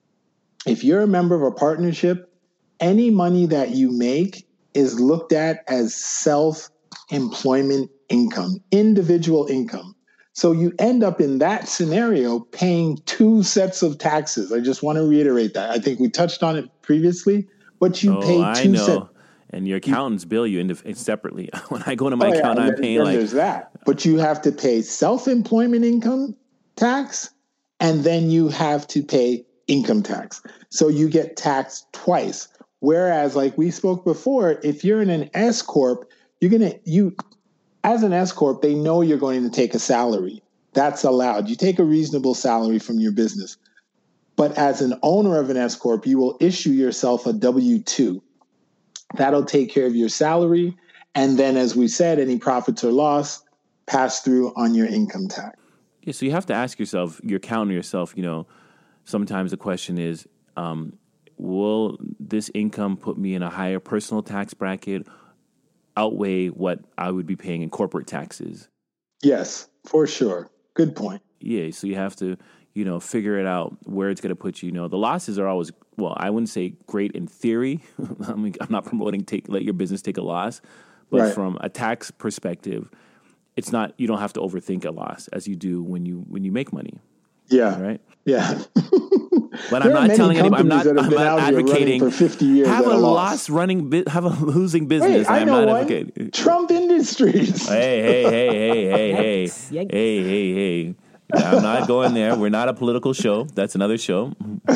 Speaker 5: if you're a member of a partnership, any money that you make is looked at as self-employment income, individual income. So you end up in that scenario paying two sets of taxes. I just want to reiterate that. I think we touched on it previously, but you
Speaker 6: oh,
Speaker 5: pay
Speaker 6: I
Speaker 5: two
Speaker 6: know.
Speaker 5: sets.
Speaker 6: And your accountants bill you indif- separately. When I go to my
Speaker 5: oh,
Speaker 6: account,
Speaker 5: yeah,
Speaker 6: I'm
Speaker 5: then,
Speaker 6: paying
Speaker 5: then
Speaker 6: like...
Speaker 5: there's that. But you have to pay self-employment income tax, and then you have to pay income tax. So you get taxed twice. Whereas, like we spoke before, if you're in an S corp, you're gonna you as an S corp, they know you're going to take a salary. That's allowed. You take a reasonable salary from your business. But as an owner of an S corp, you will issue yourself a W two. That'll take care of your salary. And then, as we said, any profits or loss pass through on your income tax.
Speaker 6: Yeah, so you have to ask yourself, you're counting yourself, you know, sometimes the question is, um, will this income put me in a higher personal tax bracket outweigh what I would be paying in corporate taxes.
Speaker 5: Yes, for sure. Good point.
Speaker 6: Yeah, so you have to, you know, figure it out where it's going to put you. You know, the losses are always, well, I wouldn't say great in theory. I mean, I'm not promoting take let your business take a loss, but right. from a tax perspective, it's not, you don't have to overthink a loss as you do when you when you make money.
Speaker 5: Yeah.
Speaker 6: Right?
Speaker 5: Yeah.
Speaker 6: But I'm not telling anybody, I'm not, I'm not advocating
Speaker 5: for fifty years
Speaker 6: have a
Speaker 5: loss
Speaker 6: loss running, have a losing business.
Speaker 5: Wait, I
Speaker 6: I'm
Speaker 5: know
Speaker 6: not
Speaker 5: one.
Speaker 6: advocating.
Speaker 5: Trump Industries.
Speaker 6: Hey, hey, hey, hey, hey, hey,
Speaker 8: Yikes. Yikes.
Speaker 6: hey, hey, hey. I'm not going there. We're not a political show. That's another show.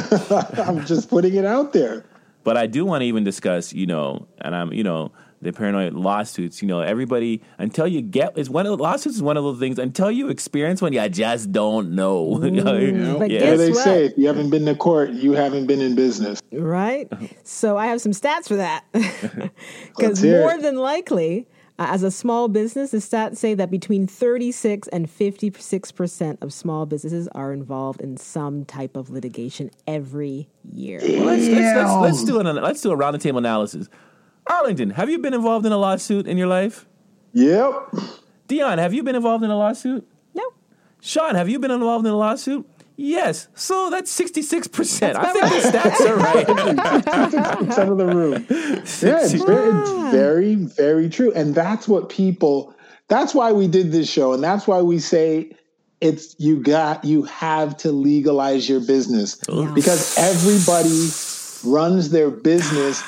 Speaker 5: I'm just putting it out there.
Speaker 6: But I do want to even discuss, you know, and I'm, you know, the paranoid lawsuits. You know, everybody, until you get, is one of the lawsuits is one of those things, until you experience one, you just don't know.
Speaker 8: Mm, but
Speaker 5: yeah.
Speaker 8: guess
Speaker 5: they
Speaker 8: what?
Speaker 5: say if you haven't been to court, you haven't been in business.
Speaker 8: Right? So I have some stats for that. Because
Speaker 5: hear
Speaker 8: more
Speaker 5: it.
Speaker 8: than likely, uh, as a small business, the stats say that between thirty-six and fifty-six percent of small businesses are involved in some type of litigation every year.
Speaker 6: Well, let's, let's, let's, let's do an, let's do a round the table analysis. Arlington, have you been involved in a lawsuit in your life?
Speaker 5: Yep.
Speaker 6: Dion, have you been involved in a lawsuit?
Speaker 8: No.
Speaker 6: Sean, have you been involved in a lawsuit? Yes. So that's sixty-six percent. I think the stats are right.
Speaker 5: sixty-six percent of the room. Yeah, it's very, it's very, very true. And that's what people, that's why we did this show. And that's why we say it's, you got, you have to legalize your business.
Speaker 8: Yeah.
Speaker 5: Because everybody runs their business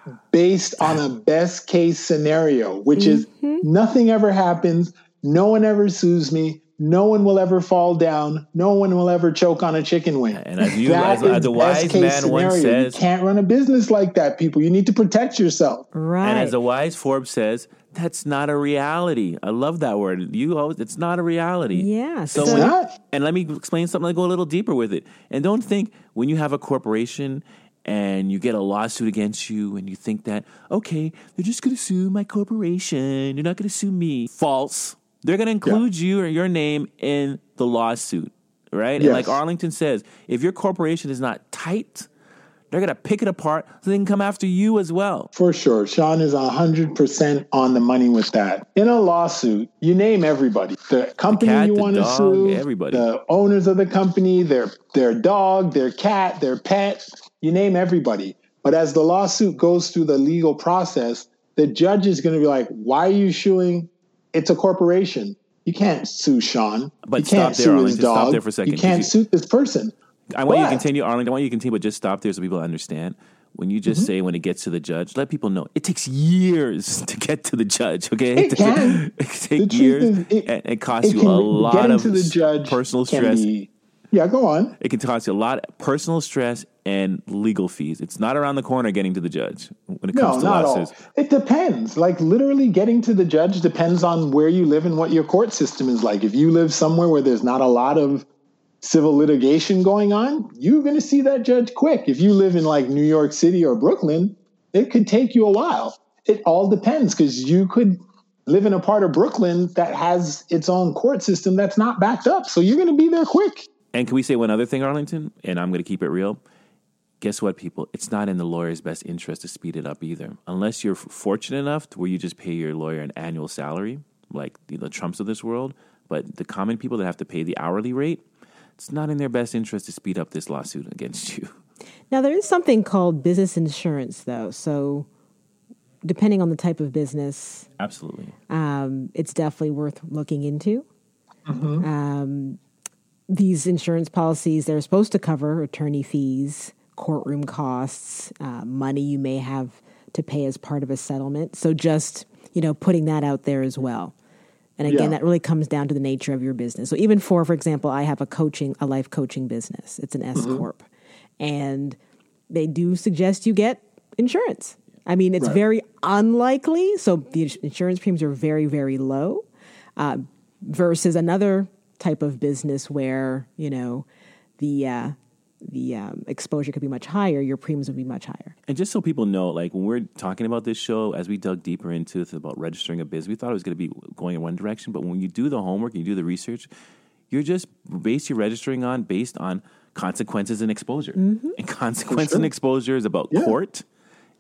Speaker 5: based on a best case scenario, which is nothing ever happens. No one ever sues me. No one will ever fall down. No one will ever choke on a chicken wing.
Speaker 6: And as you,
Speaker 5: That
Speaker 6: as, as
Speaker 5: is
Speaker 6: a wise
Speaker 5: best case
Speaker 6: man once
Speaker 5: scenario.
Speaker 6: says,
Speaker 5: you can't run a business like that, people. You need to protect yourself.
Speaker 8: Right.
Speaker 6: and as a wise Forbes says, that's not a reality. I love that word. You always, it's not a reality.
Speaker 8: Yeah.
Speaker 6: So,
Speaker 5: It's
Speaker 6: when,
Speaker 5: not.
Speaker 6: and let me explain something. I'll go a little deeper with it. And don't think when you have a corporation and you get a lawsuit against you and you think that, okay, they're just going to sue my corporation. They're not going to sue me. False. They're going to include yeah. you or your name in the lawsuit, right?
Speaker 5: Yes.
Speaker 6: And like Arlington says, if your corporation is not tight, they're going to pick it apart so they can come after you as well.
Speaker 5: For sure. Sean is one hundred percent on the money with that. In a lawsuit, you name everybody. The company
Speaker 6: The cat,
Speaker 5: you
Speaker 6: the
Speaker 5: want to
Speaker 6: dog,
Speaker 5: sue,
Speaker 6: everybody.
Speaker 5: the owners of the company, their their dog, their cat, their pet, you name everybody. But as the lawsuit goes through the legal process, the judge is going to be like, why are you suing? It's a corporation. You can't sue Sean.
Speaker 6: But
Speaker 5: you can't
Speaker 6: stop there,
Speaker 5: sue his
Speaker 6: Arlington.
Speaker 5: dog.
Speaker 6: Stop there for a second,
Speaker 5: You can't
Speaker 6: 'cause you-
Speaker 5: sue this person.
Speaker 6: I want you to
Speaker 5: But-
Speaker 6: continue, Arlington. I want you to continue, but just stop there so people understand. When you just mm-hmm. say when it gets to the judge, let people know it takes years to get to the judge. Okay,
Speaker 5: It can.
Speaker 6: it takes years,
Speaker 5: is, it,
Speaker 6: and it costs
Speaker 5: it
Speaker 6: you
Speaker 5: can,
Speaker 6: a lot
Speaker 5: getting
Speaker 6: of
Speaker 5: to the judge
Speaker 6: personal
Speaker 5: can
Speaker 6: stress.
Speaker 5: Be, yeah, go on.
Speaker 6: It can cost you a lot of personal stress and legal fees. It's not around the corner getting to the judge when it
Speaker 5: No,
Speaker 6: comes to
Speaker 5: not
Speaker 6: lawsuits.
Speaker 5: all. It depends. Like literally getting to the judge depends on where you live and what your court system is like. If you live somewhere where there's not a lot of civil litigation going on, you're going to see that judge quick. If you live in like New York City or Brooklyn, it could take you a while. It all depends because you could live in a part of Brooklyn that has its own court system that's not backed up. So you're going to be there quick.
Speaker 6: And can we say one other thing, Arlington? And I'm going to keep it real. Guess what, people? It's not in the lawyer's best interest to speed it up either. Unless you're fortunate enough to where you just pay your lawyer an annual salary, like the, the Trumps of this world. But the common people that have to pay the hourly rate, it's not in their best interest to speed up this lawsuit against you.
Speaker 8: Now, there is something called business insurance, though. So depending on the type of business,
Speaker 6: Absolutely.
Speaker 8: um, it's definitely worth looking into.
Speaker 5: Mm-hmm.
Speaker 8: Um, these insurance policies, they're supposed to cover attorney fees, courtroom costs, uh, money you may have to pay as part of a settlement. So just, you know, putting that out there as well. And again,
Speaker 5: Yeah.
Speaker 8: that really comes down to the nature of your business. So even for, for example, I have a coaching, a life coaching business. It's an S
Speaker 5: Mm-hmm.
Speaker 8: corp, and they do suggest you get insurance. I mean, it's
Speaker 5: Right.
Speaker 8: very unlikely. So the insurance premiums are very, very low, uh, versus another type of business where, you know, the uh, the um, exposure could be much higher. Your premiums would be much higher.
Speaker 6: And just so people know, like when we're talking about this show, as we dug deeper into it about registering a business, we thought it was going to be going in one direction. But when you do the homework and you do the research, you're just base you're registering on based on consequences and exposure.
Speaker 8: Mm-hmm.
Speaker 6: And consequence
Speaker 5: sure.
Speaker 6: and exposure is about
Speaker 5: Yeah.
Speaker 6: court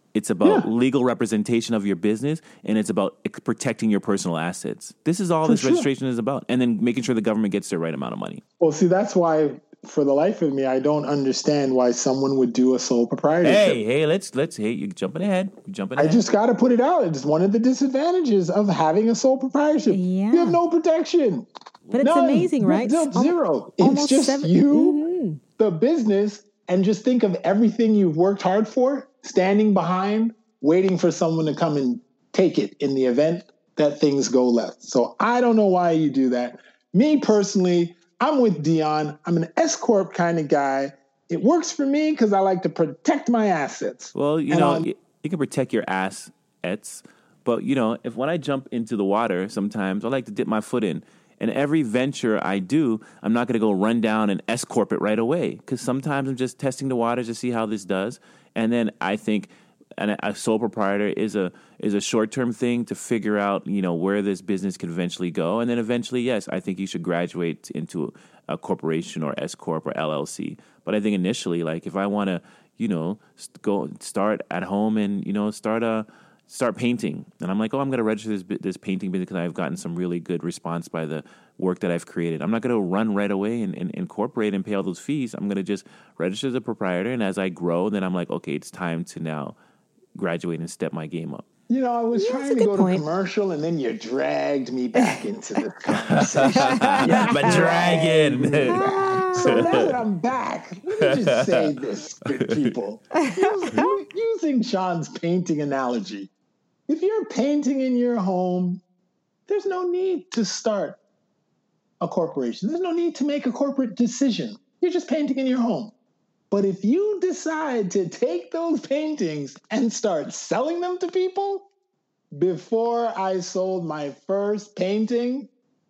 Speaker 6: It's about
Speaker 5: Yeah.
Speaker 6: legal representation of your business, and it's about ex- protecting your personal assets. This is all
Speaker 5: For
Speaker 6: this
Speaker 5: sure.
Speaker 6: registration is about. And then making sure the government gets the right amount of money.
Speaker 5: Well, see, that's why, for the life of me, I don't understand why someone would do a sole proprietorship.
Speaker 6: Hey, hey, let's, let's, hey, you're jumping ahead. You're jumping
Speaker 5: I
Speaker 6: ahead.
Speaker 5: just got to put it out. It's one of the disadvantages of having a sole proprietorship.
Speaker 8: Yeah.
Speaker 5: You have no protection.
Speaker 8: But it's
Speaker 5: None.
Speaker 8: amazing, right?
Speaker 5: No,
Speaker 8: Al-
Speaker 5: zero. It's
Speaker 8: almost
Speaker 5: just
Speaker 8: seven-
Speaker 5: you,
Speaker 8: Mhm.
Speaker 5: the business, and just think of everything you've worked hard for, standing behind, waiting for someone to come and take it in the event that things go left. So I don't know why you do that. Me personally, I'm with Dion. I'm an S Corp kind of guy. It works for me because I like to protect my assets.
Speaker 6: Well, you
Speaker 5: And
Speaker 6: know,
Speaker 5: on-
Speaker 6: you, you can protect your assets, but you know, if when I jump into the water, sometimes I like to dip my foot in. And every venture I do, I'm not going to go run down and S Corp it right away because sometimes I'm just testing the waters to see how this does. And then I think an, a sole proprietor is a is a short term thing to figure out, you know, where this business can eventually go. And then eventually, yes, I think you should graduate into a corporation or S Corp or L L C. But I think initially, like if I want to, you know, st- go start at home and, you know, start a start painting. And I'm like, oh, I'm going to register this this painting business because I've gotten some really good response by the work that I've created. I'm not going to run right away and, and incorporate and pay all those fees. I'm going to just register as a proprietor. And as I grow, then I'm like, okay, it's time to now graduate and step my game up.
Speaker 5: You know, I was
Speaker 8: Yeah,
Speaker 5: trying
Speaker 8: that's a
Speaker 5: to
Speaker 8: good
Speaker 5: go
Speaker 8: point.
Speaker 5: to commercial, and then you dragged me back into this conversation.
Speaker 6: My dragon.
Speaker 5: So now that I'm back, let me just say this, good people. Us- Using Sean's painting analogy, if you're painting in your home, there's no need to start a corporation. There's no need to make a corporate decision. You're just painting in your home. But if you decide to take those paintings and start selling them to people, before I sold my first painting,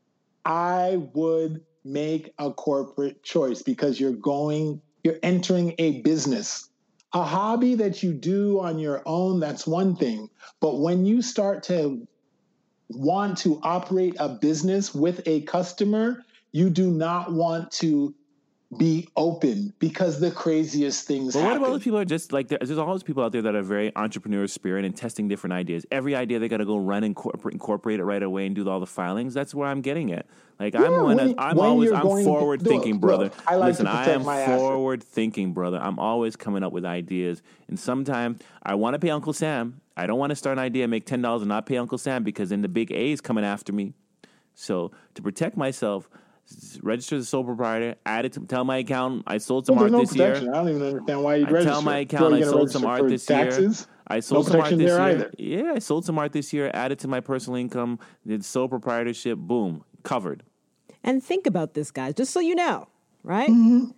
Speaker 5: I would make a corporate choice because you're going, you're entering a business. A hobby that you do on your own, that's one thing. But when you start to want to operate a business with a customer, you do not want to be open because the craziest things
Speaker 6: But what
Speaker 5: happen.
Speaker 6: about those people who are just like, there- there's always people out there that are very entrepreneurial spirit and testing different ideas. Every idea they got to go run and corporate, incorporate it right away and do all the filings. That's where I'm getting at. Like
Speaker 5: Yeah,
Speaker 6: I'm one
Speaker 5: when-
Speaker 6: of, I'm
Speaker 5: when
Speaker 6: always,
Speaker 5: you're
Speaker 6: I'm
Speaker 5: going to-
Speaker 6: forward
Speaker 5: look,
Speaker 6: thinking,
Speaker 5: look,
Speaker 6: brother.
Speaker 5: I like to
Speaker 6: Listen, I
Speaker 5: protect
Speaker 6: am
Speaker 5: my assets.
Speaker 6: forward thinking, brother. I'm always coming up with ideas. And sometimes I want to pay Uncle Sam. I don't want to start an idea, make ten dollars and not pay Uncle Sam because then the big A is coming after me. So to protect myself, s- register as a sole proprietor, add it to, tell my accountant I sold some
Speaker 5: Well,
Speaker 6: art
Speaker 5: there's no
Speaker 6: this year.
Speaker 5: protection. I don't even understand why you'd
Speaker 6: I
Speaker 5: register.
Speaker 6: tell my
Speaker 5: So
Speaker 6: accountant
Speaker 5: you're
Speaker 6: I
Speaker 5: gonna
Speaker 6: sold some
Speaker 5: register
Speaker 6: art
Speaker 5: for
Speaker 6: this
Speaker 5: taxes?
Speaker 6: year. I sold
Speaker 5: No
Speaker 6: some art
Speaker 5: protection
Speaker 6: this
Speaker 5: there
Speaker 6: year.
Speaker 5: either.
Speaker 6: Yeah, I sold some art this year, added to my personal income, did sole proprietorship, boom, covered.
Speaker 8: And think about this, guys, just so you know, right?
Speaker 5: Mm-hmm.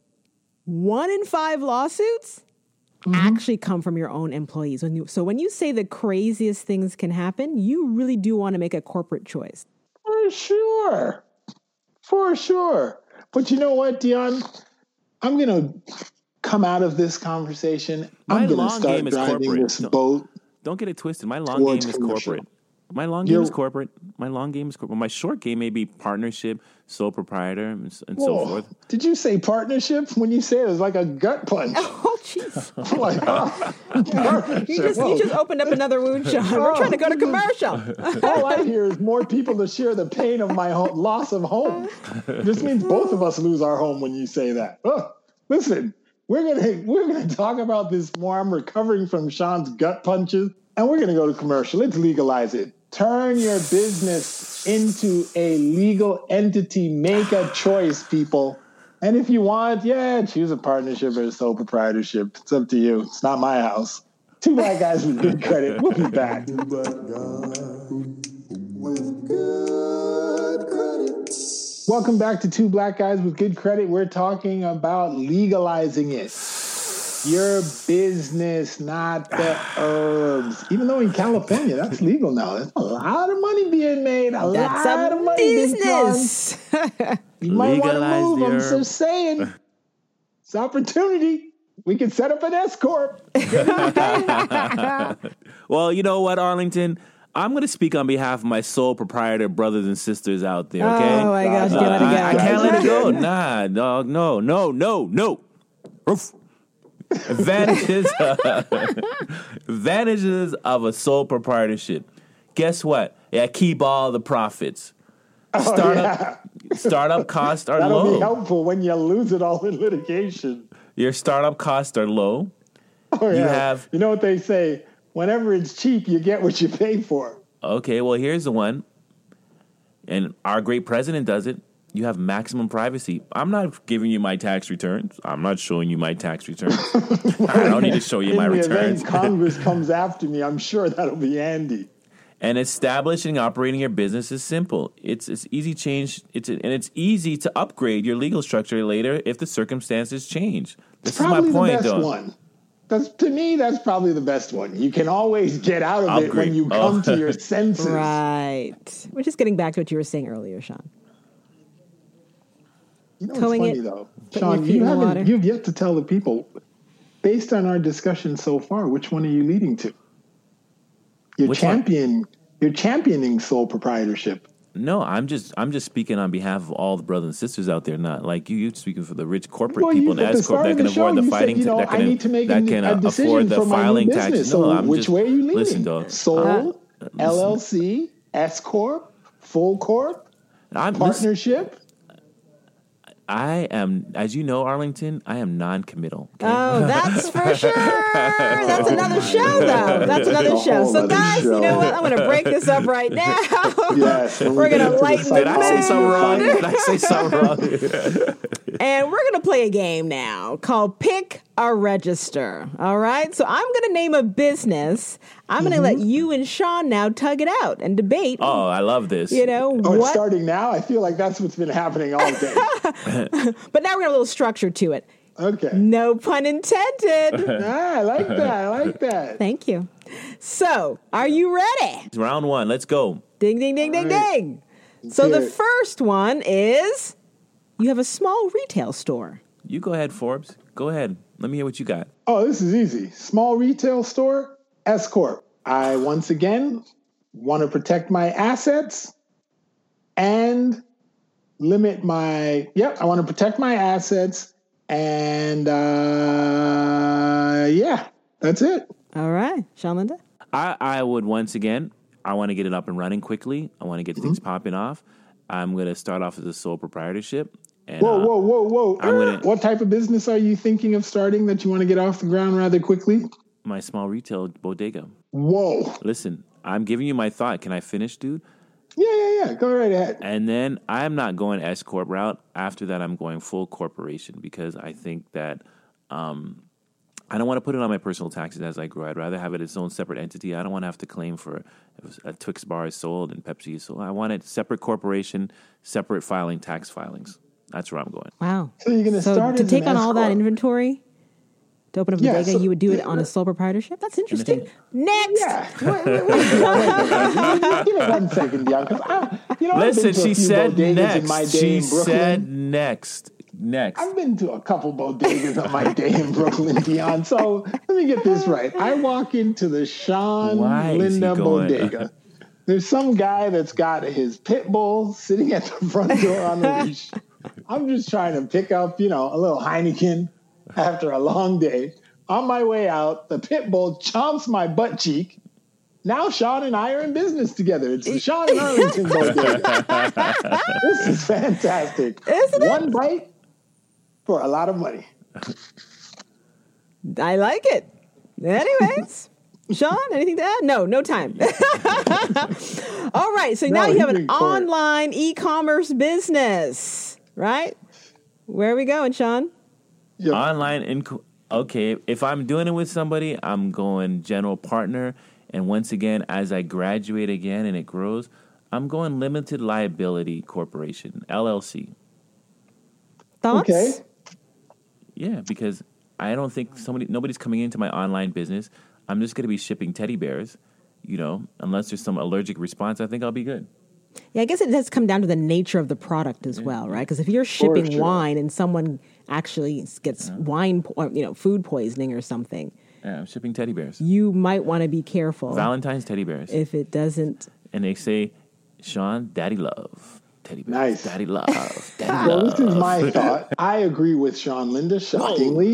Speaker 8: One in five lawsuits
Speaker 5: Mm-hmm.
Speaker 8: actually come from your own employees. When you, so when you say the craziest things can happen, you really do want to make a corporate choice.
Speaker 5: For sure. For sure. But you know what, Dion? I'm going to come out of this conversation.
Speaker 6: My
Speaker 5: I'm going to
Speaker 6: long
Speaker 5: start
Speaker 6: game is
Speaker 5: driving
Speaker 6: corporate.
Speaker 5: this
Speaker 6: Don't-
Speaker 5: boat.
Speaker 6: Don't get it twisted. My long
Speaker 5: Towards
Speaker 6: game is
Speaker 5: commercial.
Speaker 6: corporate. My long game
Speaker 5: You're-
Speaker 6: is corporate. My long game is corporate. My short game may be partnership, sole proprietor, and, s- and so
Speaker 5: Whoa.
Speaker 6: forth.
Speaker 5: Did you say partnership? When you say it, it was like a gut punch.
Speaker 8: Oh, jeez.
Speaker 5: I'm like, oh, partnership.
Speaker 8: You just,
Speaker 5: Whoa.
Speaker 8: you just opened up another wound, Sean. We're trying to go to commercial.
Speaker 5: All I hear is more people to share the pain of my ho- loss of home. This means both of us lose our home when you say that. Oh, listen, we're gonna we're gonna talk about this more. I'm recovering from Sean's gut punches, and we're gonna go to commercial. Let's legalize it. Turn your business into a legal entity. Make a choice, people. And if you want, yeah, choose a partnership or a sole proprietorship. It's up to you. It's not my house. Two black guys with good credit. We'll be back. Welcome back to Two Black Guys with Good Credit. We're talking about legalizing it. Your business, not the herbs. Even though in California, that's legal now. There's a lot of money being made. A
Speaker 8: That's
Speaker 5: lot
Speaker 8: a
Speaker 5: of money being done.
Speaker 8: business.
Speaker 5: You might want to
Speaker 6: Legalize
Speaker 5: move.
Speaker 6: the
Speaker 5: I'm
Speaker 6: herb.
Speaker 5: just saying. It's opportunity. We could set up an S Corp.
Speaker 6: Well, you know what, Arlington? I'm going to speak on behalf of my sole proprietor brothers and sisters out there, okay?
Speaker 8: Oh, my gosh,
Speaker 5: Uh,
Speaker 8: get it
Speaker 6: I, I
Speaker 8: again.
Speaker 6: can't let it go. Nah, dog, no, no, no, no, no. Roof. Advantages, advantages of a sole proprietorship. Guess what? Yeah, keep all the profits.
Speaker 5: Oh,
Speaker 6: Startup
Speaker 5: yeah.
Speaker 6: startup costs are
Speaker 5: That'll
Speaker 6: low.
Speaker 5: be helpful when you lose it all in litigation.
Speaker 6: Your startup costs are low.
Speaker 5: Oh, yeah.
Speaker 6: You have
Speaker 5: You know what they say? Whenever it's cheap, you get what you pay for.
Speaker 6: okay. Well, here's the one, and our great president does it. You have maximum privacy. I'm not giving you my tax returns. I'm not showing you my tax returns. I don't need to show you
Speaker 5: in
Speaker 6: my
Speaker 5: the
Speaker 6: returns.
Speaker 5: event Congress comes after me, I'm sure that'll be handy.
Speaker 6: And establishing and operating your business is simple. It's it's easy change. It's and it's easy to upgrade your legal structure later if the circumstances change. This
Speaker 5: Probably
Speaker 6: is my point,
Speaker 5: the best
Speaker 6: though.
Speaker 5: one. That's to me. That's probably the best one. You can always get out of it
Speaker 6: Upgrade.
Speaker 5: when you
Speaker 6: Oh.
Speaker 5: come to your senses.
Speaker 8: Right. We're just getting back to what you were saying earlier, Sean.
Speaker 5: You know what's
Speaker 8: Towing
Speaker 5: funny
Speaker 8: it,
Speaker 5: though,
Speaker 8: putting
Speaker 5: Sean?
Speaker 8: your feet
Speaker 5: You
Speaker 8: in the water.
Speaker 5: haven't. You've yet to tell the people, based on our discussion so far, which one are you leading to? You're
Speaker 6: Which one?
Speaker 5: champion. You're championing sole proprietorship.
Speaker 6: No, I'm just I'm just speaking on behalf of all the brothers and sisters out there, not like you. You're speaking for the rich corporate
Speaker 5: Well,
Speaker 6: people
Speaker 5: you,
Speaker 6: in
Speaker 5: at the
Speaker 6: S corp
Speaker 5: start
Speaker 6: that
Speaker 5: of
Speaker 6: can
Speaker 5: the show,
Speaker 6: afford the
Speaker 5: you
Speaker 6: fighting,
Speaker 5: said, you know,
Speaker 6: that can,
Speaker 5: I need to make
Speaker 6: that
Speaker 5: a,
Speaker 6: can
Speaker 5: a
Speaker 6: uh,
Speaker 5: decision
Speaker 6: afford the
Speaker 5: for my new
Speaker 6: filing
Speaker 5: business.
Speaker 6: taxes.
Speaker 5: So
Speaker 6: No, I'm
Speaker 5: which
Speaker 6: just
Speaker 5: way are you leaning?
Speaker 6: listen, dog.
Speaker 5: Sole,
Speaker 6: Uh,
Speaker 5: L L C, S corp, full corp,
Speaker 6: I'm listen,
Speaker 5: partnership.
Speaker 6: I am, as you know, Arlington. I am non-committal. Okay?
Speaker 8: Oh, that's for sure. That's another show, though. That's another
Speaker 5: A
Speaker 8: show.
Speaker 5: whole
Speaker 8: So,
Speaker 5: other
Speaker 8: guys, you know
Speaker 5: show.
Speaker 8: what? I'm going to break this up right now.
Speaker 5: Yes, when we
Speaker 8: We're
Speaker 5: get
Speaker 8: going to
Speaker 5: into the
Speaker 8: lighten the
Speaker 6: Did I say
Speaker 8: mood.
Speaker 6: something wrong? Did I say something wrong?
Speaker 8: And we're going to play a game now called Pick a Register. All right. So I'm going to name a business. I'm going to let you and Sean now tug it out and debate.
Speaker 6: Oh, I love this.
Speaker 8: You know,
Speaker 5: Oh, it's
Speaker 8: what?
Speaker 5: starting now. I feel like that's what's been happening all day.
Speaker 8: But now we're going to have a little structure to it.
Speaker 5: Okay.
Speaker 8: No pun intended.
Speaker 5: Ah, I like that. I like that.
Speaker 8: Thank you. So, are you ready?
Speaker 6: Round one. Let's go.
Speaker 8: Ding, ding, ding, ding,
Speaker 5: right.
Speaker 8: ding. So
Speaker 5: hear
Speaker 8: the
Speaker 5: it.
Speaker 8: first one is you have a small retail store.
Speaker 6: You go ahead, Forbes. Go ahead. Let me hear what you got.
Speaker 5: Oh, this is easy. Small retail store, S corp. I once again want to protect my assets and limit my. Yep, I want to protect my assets and uh, yeah, that's it.
Speaker 8: All right, Sean Linda.
Speaker 6: I, I would once again, I want to get it up and running quickly. I want to get things popping off. I'm going to start off as a sole proprietorship. And,
Speaker 5: Whoa,
Speaker 6: uh,
Speaker 5: whoa, whoa, whoa!
Speaker 6: I'm gonna-
Speaker 5: What type of business are you thinking of starting that you want to get off the ground rather quickly?
Speaker 6: My small retail bodega.
Speaker 5: Whoa!
Speaker 6: Listen, I'm giving you my thought. Can I finish, dude?
Speaker 5: Yeah, yeah, yeah. Go right ahead.
Speaker 6: And then I'm not going S corp route. After that, I'm going full corporation because I think that um, I don't want to put it on my personal taxes as I grow. I'd rather have it its own separate entity. I don't want to have to claim for if a Twix bar is sold and Pepsi is sold. I want it separate corporation, separate filing, tax filings. That's where I'm going.
Speaker 8: Wow.
Speaker 5: So you're going to
Speaker 8: So
Speaker 5: start
Speaker 8: to
Speaker 5: as
Speaker 8: take
Speaker 5: an
Speaker 8: on
Speaker 5: S
Speaker 8: all that
Speaker 5: corp.
Speaker 8: inventory, to open up a
Speaker 5: Yeah,
Speaker 8: bodega,
Speaker 5: so-
Speaker 8: you would do it on a sole proprietorship? That's interesting. Next.
Speaker 5: Yeah. Wait, wait, wait, Dion, wait, give it one second, Dion. 'cause I, you know, I've
Speaker 6: Listen,
Speaker 5: been to a
Speaker 6: she
Speaker 5: few
Speaker 6: said
Speaker 5: bodegas in my
Speaker 6: next.
Speaker 5: day
Speaker 6: She
Speaker 5: in Brooklyn.
Speaker 6: said next. Next.
Speaker 5: I've been to a couple bodegas on my day in Brooklyn, Dion. So let me get this right. I walk into the Sean
Speaker 6: Why is he
Speaker 5: Linda
Speaker 6: going-
Speaker 5: bodega. There's some guy that's got his pit bull sitting at the front door on the leash. I'm just trying to pick up, you know, a little Heineken after a long day. On my way out, the pit bull chomps my butt cheek. Now Sean and I are in business together. It's the Sean and Arlington bodega. This is fantastic.
Speaker 8: Isn't it?
Speaker 5: One bite for a lot of money.
Speaker 8: I like it. Anyways, Sean, anything to add? No, no time. All right. So
Speaker 5: No,
Speaker 8: now you
Speaker 5: he's
Speaker 8: have an
Speaker 5: in court.
Speaker 8: online e-commerce business, right? Where are we going, Sean?
Speaker 5: Yep.
Speaker 6: Online inc- okay, if I'm doing it with somebody, I'm going general partner. And once again, as I graduate again and it grows, I'm going limited liability corporation, L L C.
Speaker 8: Thoughts?
Speaker 5: Okay.
Speaker 6: Yeah, because I don't think somebody nobody's coming into my online business. I'm just going to be shipping teddy bears, you know, unless there's some allergic response, I think I'll be good.
Speaker 8: Yeah, I guess it does come down to the nature of the product as well, right? Because if you're shipping
Speaker 5: sure.
Speaker 8: wine and someone actually gets wine, po- or, you know, food poisoning or something,
Speaker 6: Yeah, I'm shipping teddy bears.
Speaker 8: you might want to be careful
Speaker 6: Valentine's teddy bears.
Speaker 8: if it doesn't.
Speaker 6: And they say, Sean, daddy love teddy bears.
Speaker 5: Nice.
Speaker 6: Daddy love. Daddy
Speaker 5: Well,
Speaker 6: love.
Speaker 5: this is my thought. I agree with Sean Linda, shockingly.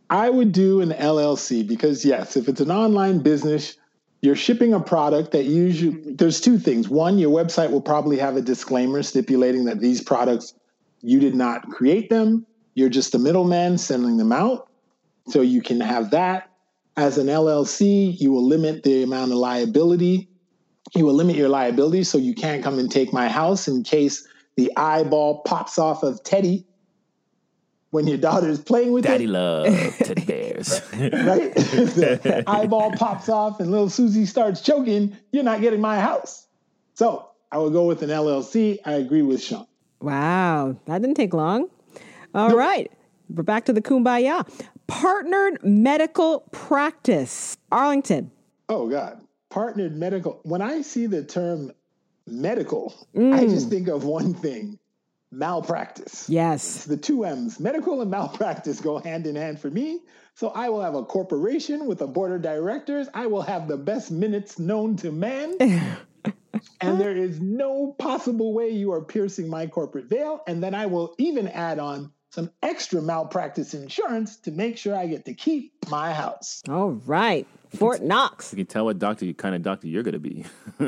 Speaker 5: I would do an L L C because, yes, if it's an online business, you're shipping a product that usually, there's two things. One, your website will probably have a disclaimer stipulating that these products, you did not create them. You're just a middleman sending them out. So you can have that. As an L L C, you will limit the amount of liability. You will limit your liability so you can't come and take my house in case the eyeball pops off of Teddy when your daughter is playing with
Speaker 6: Daddy
Speaker 5: it.
Speaker 6: love teddy bears.
Speaker 5: Right? The eyeball pops off and little Susie starts choking. You're not getting my house. So I would go with an L L C. I agree with Sean.
Speaker 8: Wow. That didn't take long. All nope. right. We're back to the kumbaya. Partnered medical practice. Arlington.
Speaker 5: Oh, God. Partnered medical. When I see the term medical, mm. I just think of one thing. Malpractice.
Speaker 8: Yes.
Speaker 5: The two M's, medical and malpractice, go hand in hand for me. So I will have a corporation with a board of directors. I will have the best minutes known to man. And there is no possible way you are piercing my corporate veil. And then I will even add on some extra malpractice insurance to make sure I get to keep my house.
Speaker 8: All right. Fort Knox.
Speaker 6: You can tell what doctor, kind of doctor you're going to be.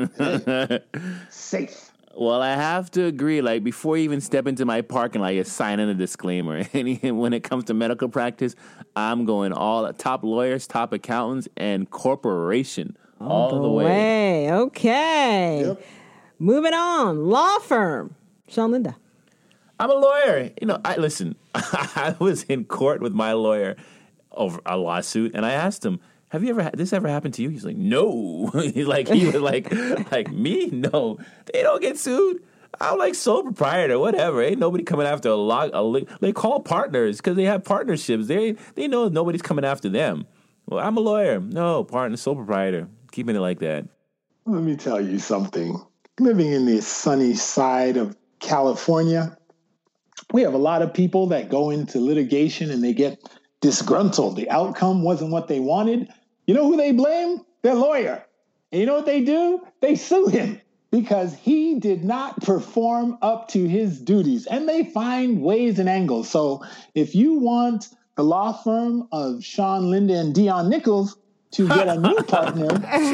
Speaker 5: Safe.
Speaker 6: Well, I have to agree. Like, before you even step into my parking lot, you're signing a disclaimer. And when it comes to medical practice, I'm going all top lawyers, top accountants, and corporation all, all the way.
Speaker 8: way. Okay. Yep. Moving on. Law firm. Sean Linda.
Speaker 6: I'm a lawyer. You know, I listen, I was in court with my lawyer over a lawsuit, and I asked him, have you ever had this ever happened to you? He's like, no. He's like, he was like, like me? No. They don't get sued. I'm like sole proprietor, whatever. Ain't nobody coming after a lot. A, they call partners because they have partnerships. They they know nobody's coming after them. Well, I'm a lawyer. No, partner, sole proprietor. Keeping it like that.
Speaker 5: Let me tell you something. Living in the sunny side of California, we have a lot of people that go into litigation and they get disgruntled. The outcome wasn't what they wanted. You know who they blame? Their lawyer. And you know what they do? They sue him because he did not perform up to his duties. And they find ways and angles. So if you want the law firm of Sean, Linda, and Dion Nichols to get a new partner,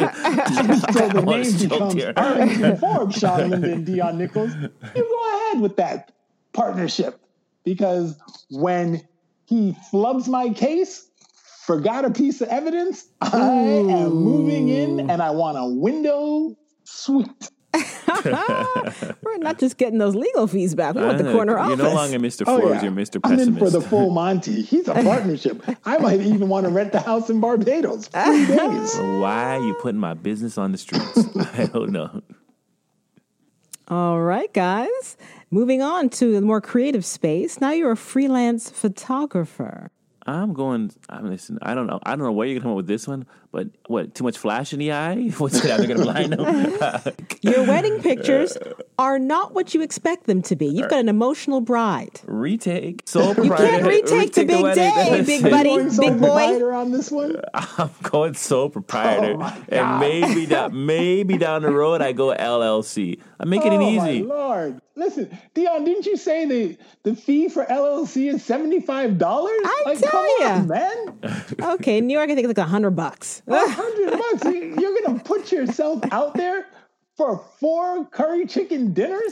Speaker 5: so the name becomes Arlington Forbes, Sean, Linda, and Dion Nichols, you go ahead with that partnership. Because when he flubs my case, forgot a piece of evidence, I Ooh. am moving in and I want a window suite.
Speaker 8: We're not just getting those legal fees back. We want the corner
Speaker 6: you're
Speaker 8: office.
Speaker 6: You're no longer Mister Forbes, oh, yeah. You're Mister Pessimist.
Speaker 5: I'm in for the full Monty. He's a partnership. I might even want to rent the house in Barbados. Three days.
Speaker 6: So why are you putting my business on the streets? I don't know.
Speaker 8: All right, guys. Moving on to the more creative space. Now you're a freelance photographer.
Speaker 6: I'm going, I'm listen, I don't know. I don't know where you're going to come up with this one, but what, too much flash in the eye? What's it? They're going to blind them?
Speaker 8: Your wedding pictures are not what you expect them to be. You've got an emotional bride.
Speaker 6: Retake. Sole
Speaker 8: You can't retake, retake the big the day, big buddy, big
Speaker 5: sole
Speaker 8: boy.
Speaker 5: Proprietor on this one?
Speaker 6: I'm going sole proprietor.
Speaker 5: Oh
Speaker 6: and maybe down, maybe down the road, I go L L C. I'm making
Speaker 5: oh
Speaker 6: it easy.
Speaker 5: Oh, my Lord. Listen, Dion, didn't you say the, the fee for L L C is seventy-five dollars?
Speaker 8: I
Speaker 5: like,
Speaker 8: tell
Speaker 5: come
Speaker 8: you.
Speaker 5: on, man.
Speaker 8: Okay, New York, I think it's like a hundred bucks.
Speaker 5: A hundred bucks? You're going to put yourself out there for four curry chicken dinners?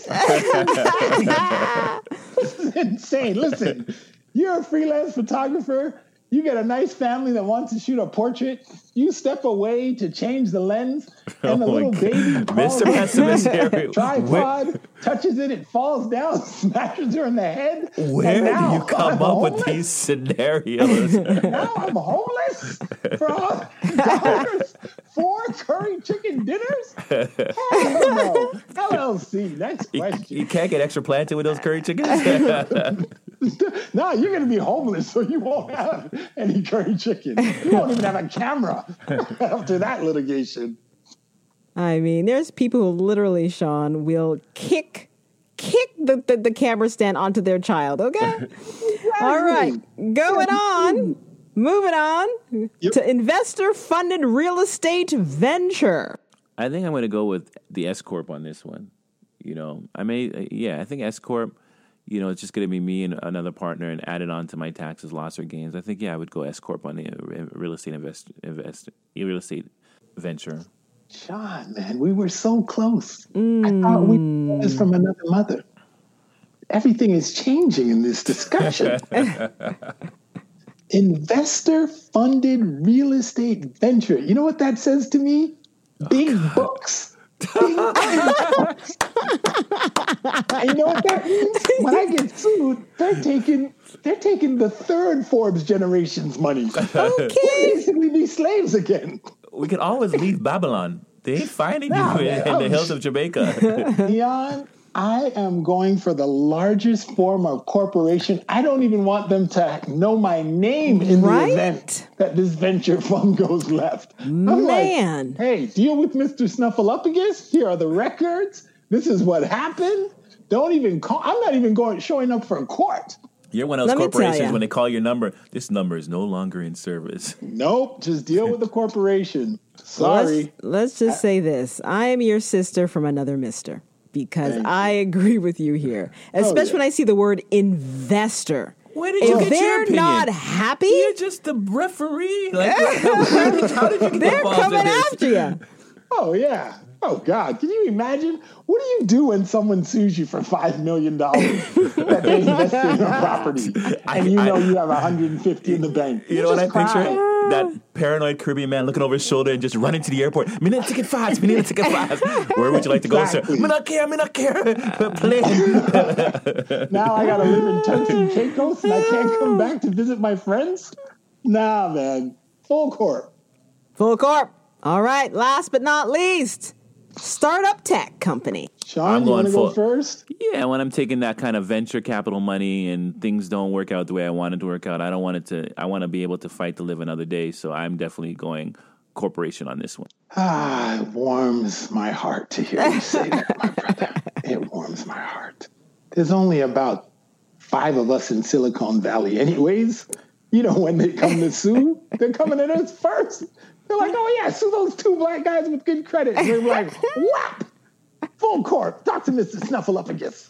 Speaker 5: This is insane. Listen, you're a freelance photographer. You get a nice family that wants to shoot a portrait. You step away to change the lens, and the
Speaker 6: oh
Speaker 5: little baby
Speaker 6: Mister Pessimist here.
Speaker 5: Tripod Where, touches it, it falls down, smashes her in the head.
Speaker 6: Where do you come
Speaker 5: I'm
Speaker 6: up
Speaker 5: homeless?
Speaker 6: with these scenarios?
Speaker 5: Now I'm homeless for all dollars, four curry chicken dinners? Hell no. L L C, next question.
Speaker 6: You, you can't get extra planted with those curry chickens?
Speaker 5: No, you're going to be homeless, so you won't have any curry chicken. You won't even have a camera after that litigation.
Speaker 8: I mean, there's people who literally, Sean, will kick kick the, the, the camera stand onto their child, okay? Exactly. All right, going on, moving on yep. to investor-funded real estate venture.
Speaker 6: I think I'm going to go with the S-Corp on this one. You know, I may, yeah, I think S-Corp, you know, it's just going to be me and another partner and add it on to my taxes, loss or gains, I think, yeah, I would go S Corp on a real estate invest, invest real estate venture.
Speaker 5: Sean, man, we were so close. Mm. I thought we were this from another mother. Everything is changing in this discussion. Investor-funded real estate venture. You know what that says to me? Big oh, books. Big, big books. And you know what that means? When I get sued, they're taking they're taking the third Forbes generation's money. Okay. We'll basically be slaves again.
Speaker 6: We can always leave Babylon. They ain't finding no, you man, in the hills of Jamaica.
Speaker 5: Dion, I am going for the largest form of corporation. I don't even want them to know my name in right? the event that this venture fund goes left. I'm
Speaker 8: Man.
Speaker 5: Like, hey, deal with Mister Snuffleupagus. Here are the records. This is what happened. Don't even call. I'm not even going showing up for court.
Speaker 6: You're one of those Let corporations when they call your number, this number is no longer in service.
Speaker 5: Nope, just deal with the corporation. Sorry.
Speaker 8: Let's, let's just I, say this. I am your sister from another mister because I agree with you here, especially oh, yeah. when I see the word investor.
Speaker 6: Where did you
Speaker 8: if
Speaker 6: get your
Speaker 8: they're
Speaker 6: opinion?
Speaker 8: Not happy,
Speaker 6: you're just the referee. Like, how did you get
Speaker 8: they're
Speaker 6: involved
Speaker 8: coming
Speaker 6: in this?
Speaker 8: after you.
Speaker 5: Oh, yeah. Oh, God. Can you imagine? What do you do when someone sues you for five million dollars that they invested in a property
Speaker 6: I,
Speaker 5: and you know
Speaker 6: I,
Speaker 5: you have one hundred fifty in the bank?
Speaker 6: You,
Speaker 5: you
Speaker 6: know what I
Speaker 5: cry.
Speaker 6: picture? That paranoid Caribbean man looking over his shoulder and just running to the airport. Me need a ticket fast. Me need a ticket fast. Where would you like to go, exactly. sir? Me not care. Me not care. Plane.
Speaker 5: Now I got to live in Turks and Caicos and I can't come back to visit my friends? Nah, man. Full corp.
Speaker 8: Full corp. All right. Last but not least. Startup tech company.
Speaker 5: Sean, I'm you want to go first?
Speaker 6: Yeah, when I'm taking that kind of venture capital money and things don't work out the way I want it to work out, I don't want it to. I want to be able to fight to live another day. So I'm definitely going corporation on this one.
Speaker 5: Ah, it warms my heart to hear you say that, my brother. It warms my heart. There's only about five of us in Silicon Valley, anyways. You know, when they come to sue, they're coming at us first. They're like, oh, yeah, sue those two black guys with good credit. And we're like, whap! Full corp. Talk to Mister Snuffleupagus.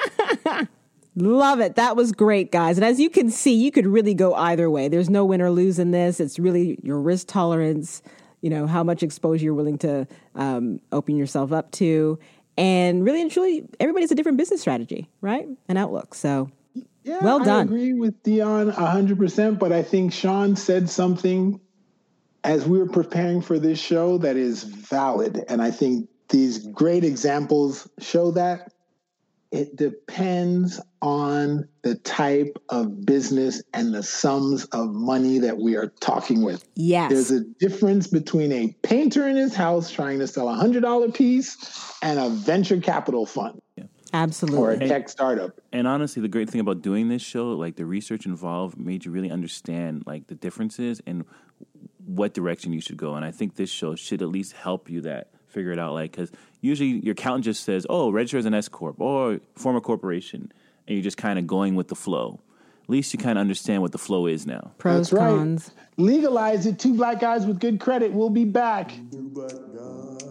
Speaker 8: Love it. That was great, guys. And as you can see, you could really go either way. There's no win or lose in this. It's really your risk tolerance, you know, how much exposure you're willing to um, open yourself up to. And really and truly, everybody's a different business strategy, right? And outlook. So
Speaker 5: yeah,
Speaker 8: well done.
Speaker 5: I agree with Dion one hundred percent, but I think Sean said something as we were preparing for this show that is valid. And I think these great examples show that. It depends on the type of business and the sums of money that we are talking with.
Speaker 8: Yes.
Speaker 5: There's a difference between a painter in his house trying to sell a one hundred dollars piece and a venture capital fund.
Speaker 6: Yeah.
Speaker 8: Absolutely.
Speaker 5: Or a tech startup.
Speaker 6: And honestly, the great thing about doing this show, like the research involved made you really understand like the differences and what direction you should go. And I think this show should at least help you that figure it out. Like, because usually your accountant just says, oh, register as an S Corp or form a corporation. And you're just kind of going with the flow. At least you kind of understand what the flow is now.
Speaker 8: Pros,
Speaker 5: That's
Speaker 8: cons.
Speaker 5: Right. Legalize it. Two black guys with good credit. We'll be back.
Speaker 7: Two black guys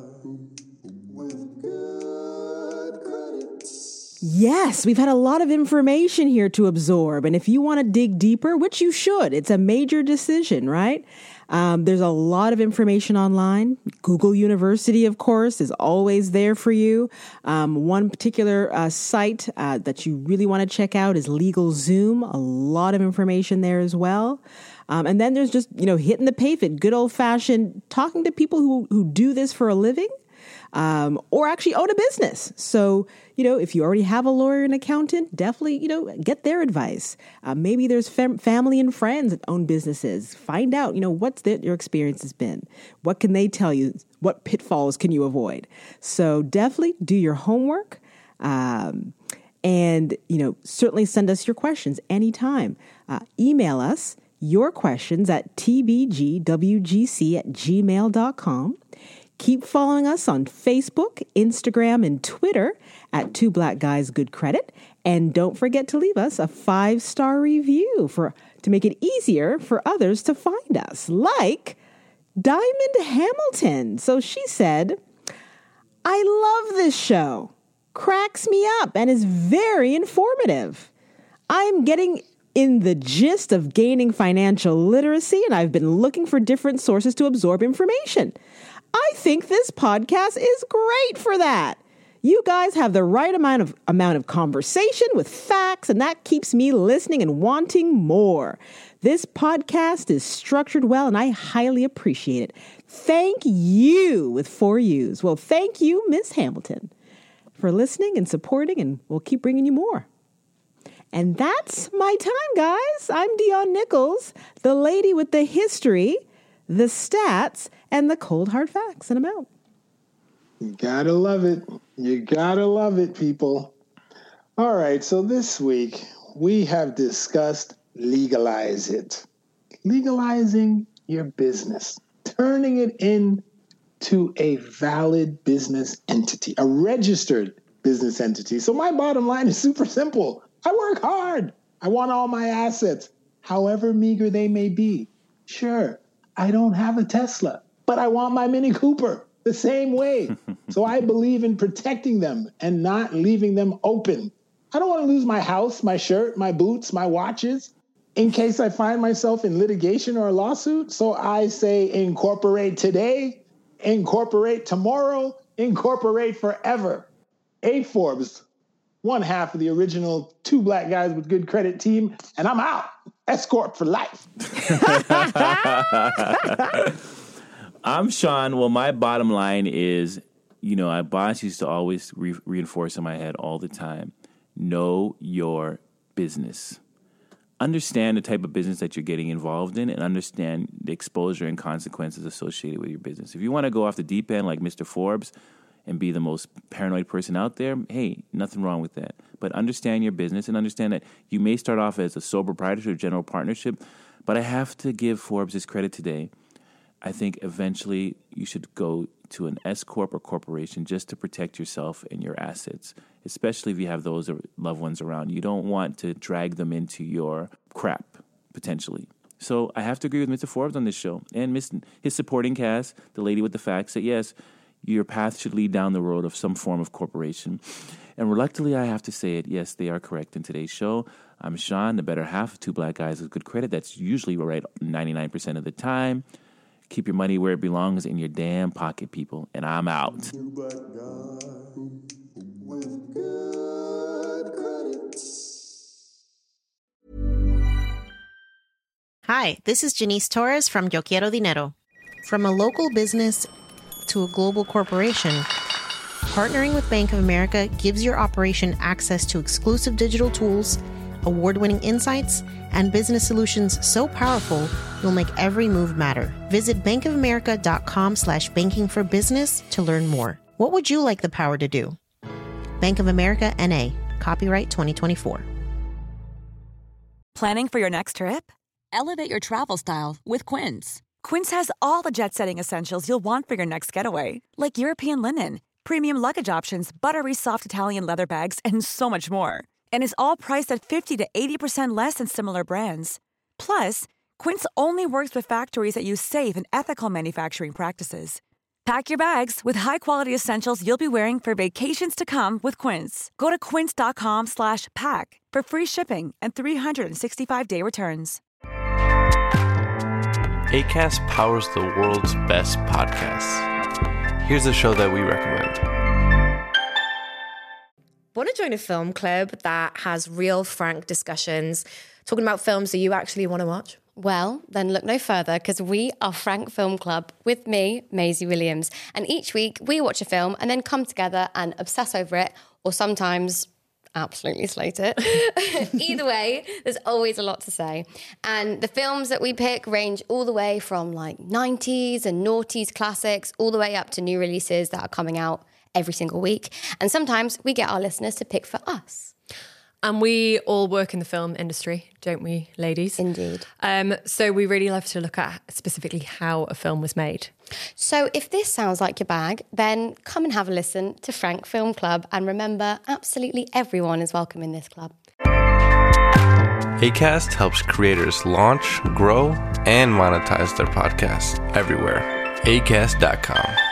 Speaker 7: with good credit.
Speaker 8: Yes, we've had a lot of information here to absorb. And if you want to dig deeper, which you should, it's a major decision, right? Um, there's a lot of information online. Google University, of course, is always there for you. Um, one particular uh, site uh, that you really want to check out is LegalZoom. A lot of information there as well. Um, and then there's just, you know, hitting the pavement, good old fashioned talking to people who, who do this for a living. Um, or actually own a business. So, you know, if you already have a lawyer and accountant, definitely, you know, get their advice. Uh, maybe there's fam- family and friends that own businesses. Find out, you know, what's the, your experience has been. What can they tell you? What pitfalls can you avoid? So definitely do your homework. Um, and, you know, certainly send us your questions anytime. Uh, email us your questions at t b g w g c at gmail dot com. Keep following us on Facebook, Instagram, and Twitter at Two Black Guys Good Credit. And don't forget to leave us a five-star review for to make it easier for others to find us, like Diamond Hamilton. So she said, I love this show. cracks me up and is very informative. I'm getting in the gist of gaining financial literacy, and I've been looking for different sources to absorb information. I think this podcast is great for that. You guys have the right amount of amount of conversation with facts, and that keeps me listening and wanting more. This podcast is structured well, and I highly appreciate it. Thank you with four U's. Well, thank you, Miz Hamilton, for listening and supporting, and we'll keep bringing you more. And that's my time, guys. I'm Dion Nichols, the lady with the history, the stats, and the cold hard facts, and I'm out.
Speaker 5: You gotta love it. You gotta love it, people. All right, so this week we have discussed legalize it. Legalizing your business, turning it into a valid business entity, a registered business entity. So my bottom line is super simple. I work hard. I want all my assets, however meager they may be. Sure, I don't have a Tesla, but I want my Mini Cooper the same way. So I believe in protecting them and not leaving them open. I don't want to lose my house, my shirt, my boots, my watches in case I find myself in litigation or a lawsuit. So I say incorporate today, incorporate tomorrow, incorporate forever. A Forbes, one half of the original Two Black Guys with Good Credit team, and I'm out. S-Corp for life.
Speaker 6: I'm Sean. Well, my bottom line is, you know, my boss used to always re- reinforce in my head all the time, know your business. Understand the type of business that you're getting involved in and understand the exposure and consequences associated with your business. If you want to go off the deep end like Mister Forbes and be the most paranoid person out there, hey, nothing wrong with that. But understand your business and understand that you may start off as a sole proprietorship or general partnership, but I have to give Forbes his credit today. I think eventually you should go to an S-Corp or corporation just to protect yourself and your assets, especially if you have those loved ones around. You don't want to drag them into your crap, potentially. So I have to agree with Mister Forbes on this show and his supporting cast, the lady with the facts, that yes, your path should lead down the road of some form of corporation. And reluctantly, I have to say it, yes, they are correct in today's show. I'm Sean, the better half of Two Black Guys with Good Credit. That's usually right ninety-nine percent of the time. Keep your money where it belongs, in your damn pocket, people. And I'm out.
Speaker 7: Two black guys with good credit.
Speaker 1: Hi, this is Janice Torres from Yo Quiero Dinero. From a local business to a global corporation, partnering with Bank of America gives your operation access to exclusive digital tools, award-winning insights, and business solutions so powerful you'll make every move matter. Visit bankofamerica.com slash banking for business to learn more. What would you like the power to do? Bank of America N A. Copyright twenty twenty-four.
Speaker 11: Planning for your next trip?
Speaker 10: Elevate your travel style with Quince.
Speaker 11: Quince has all the jet-setting essentials you'll want for your next getaway, like European linen, premium luggage options, buttery soft Italian leather bags, and so much more. And is all priced at fifty to eighty percent less than similar brands. Plus, Quince only works with factories that use safe and ethical manufacturing practices. Pack your bags with high-quality essentials you'll be wearing for vacations to come with Quince. Go to quince.com slash pack for free shipping and three sixty-five day returns.
Speaker 12: Acast powers the world's best podcasts. Here's a show that we recommend.
Speaker 13: Want to join a film club that has real, frank discussions, talking about films that you actually want to watch?
Speaker 10: Well, then look no further, because we are Frank Film Club with me, Maisie Williams. And each week we watch a film and then come together and obsess over it, or sometimes absolutely slate it. Either way, there's always a lot to say. And the films that we pick range all the way from like nineties and noughties classics, all the way up to new releases that are coming out every single week. And sometimes we get our listeners to pick for us.
Speaker 13: And we all work in the film industry, don't we, ladies?
Speaker 10: Indeed.
Speaker 13: Um, so we really love to look at specifically how a film was made.
Speaker 10: So if this sounds like your bag, then come and have a listen to Frank Film Club. And remember, absolutely everyone is welcome in this club.
Speaker 12: Acast helps creators launch, grow, and monetize their podcasts everywhere. acast dot com.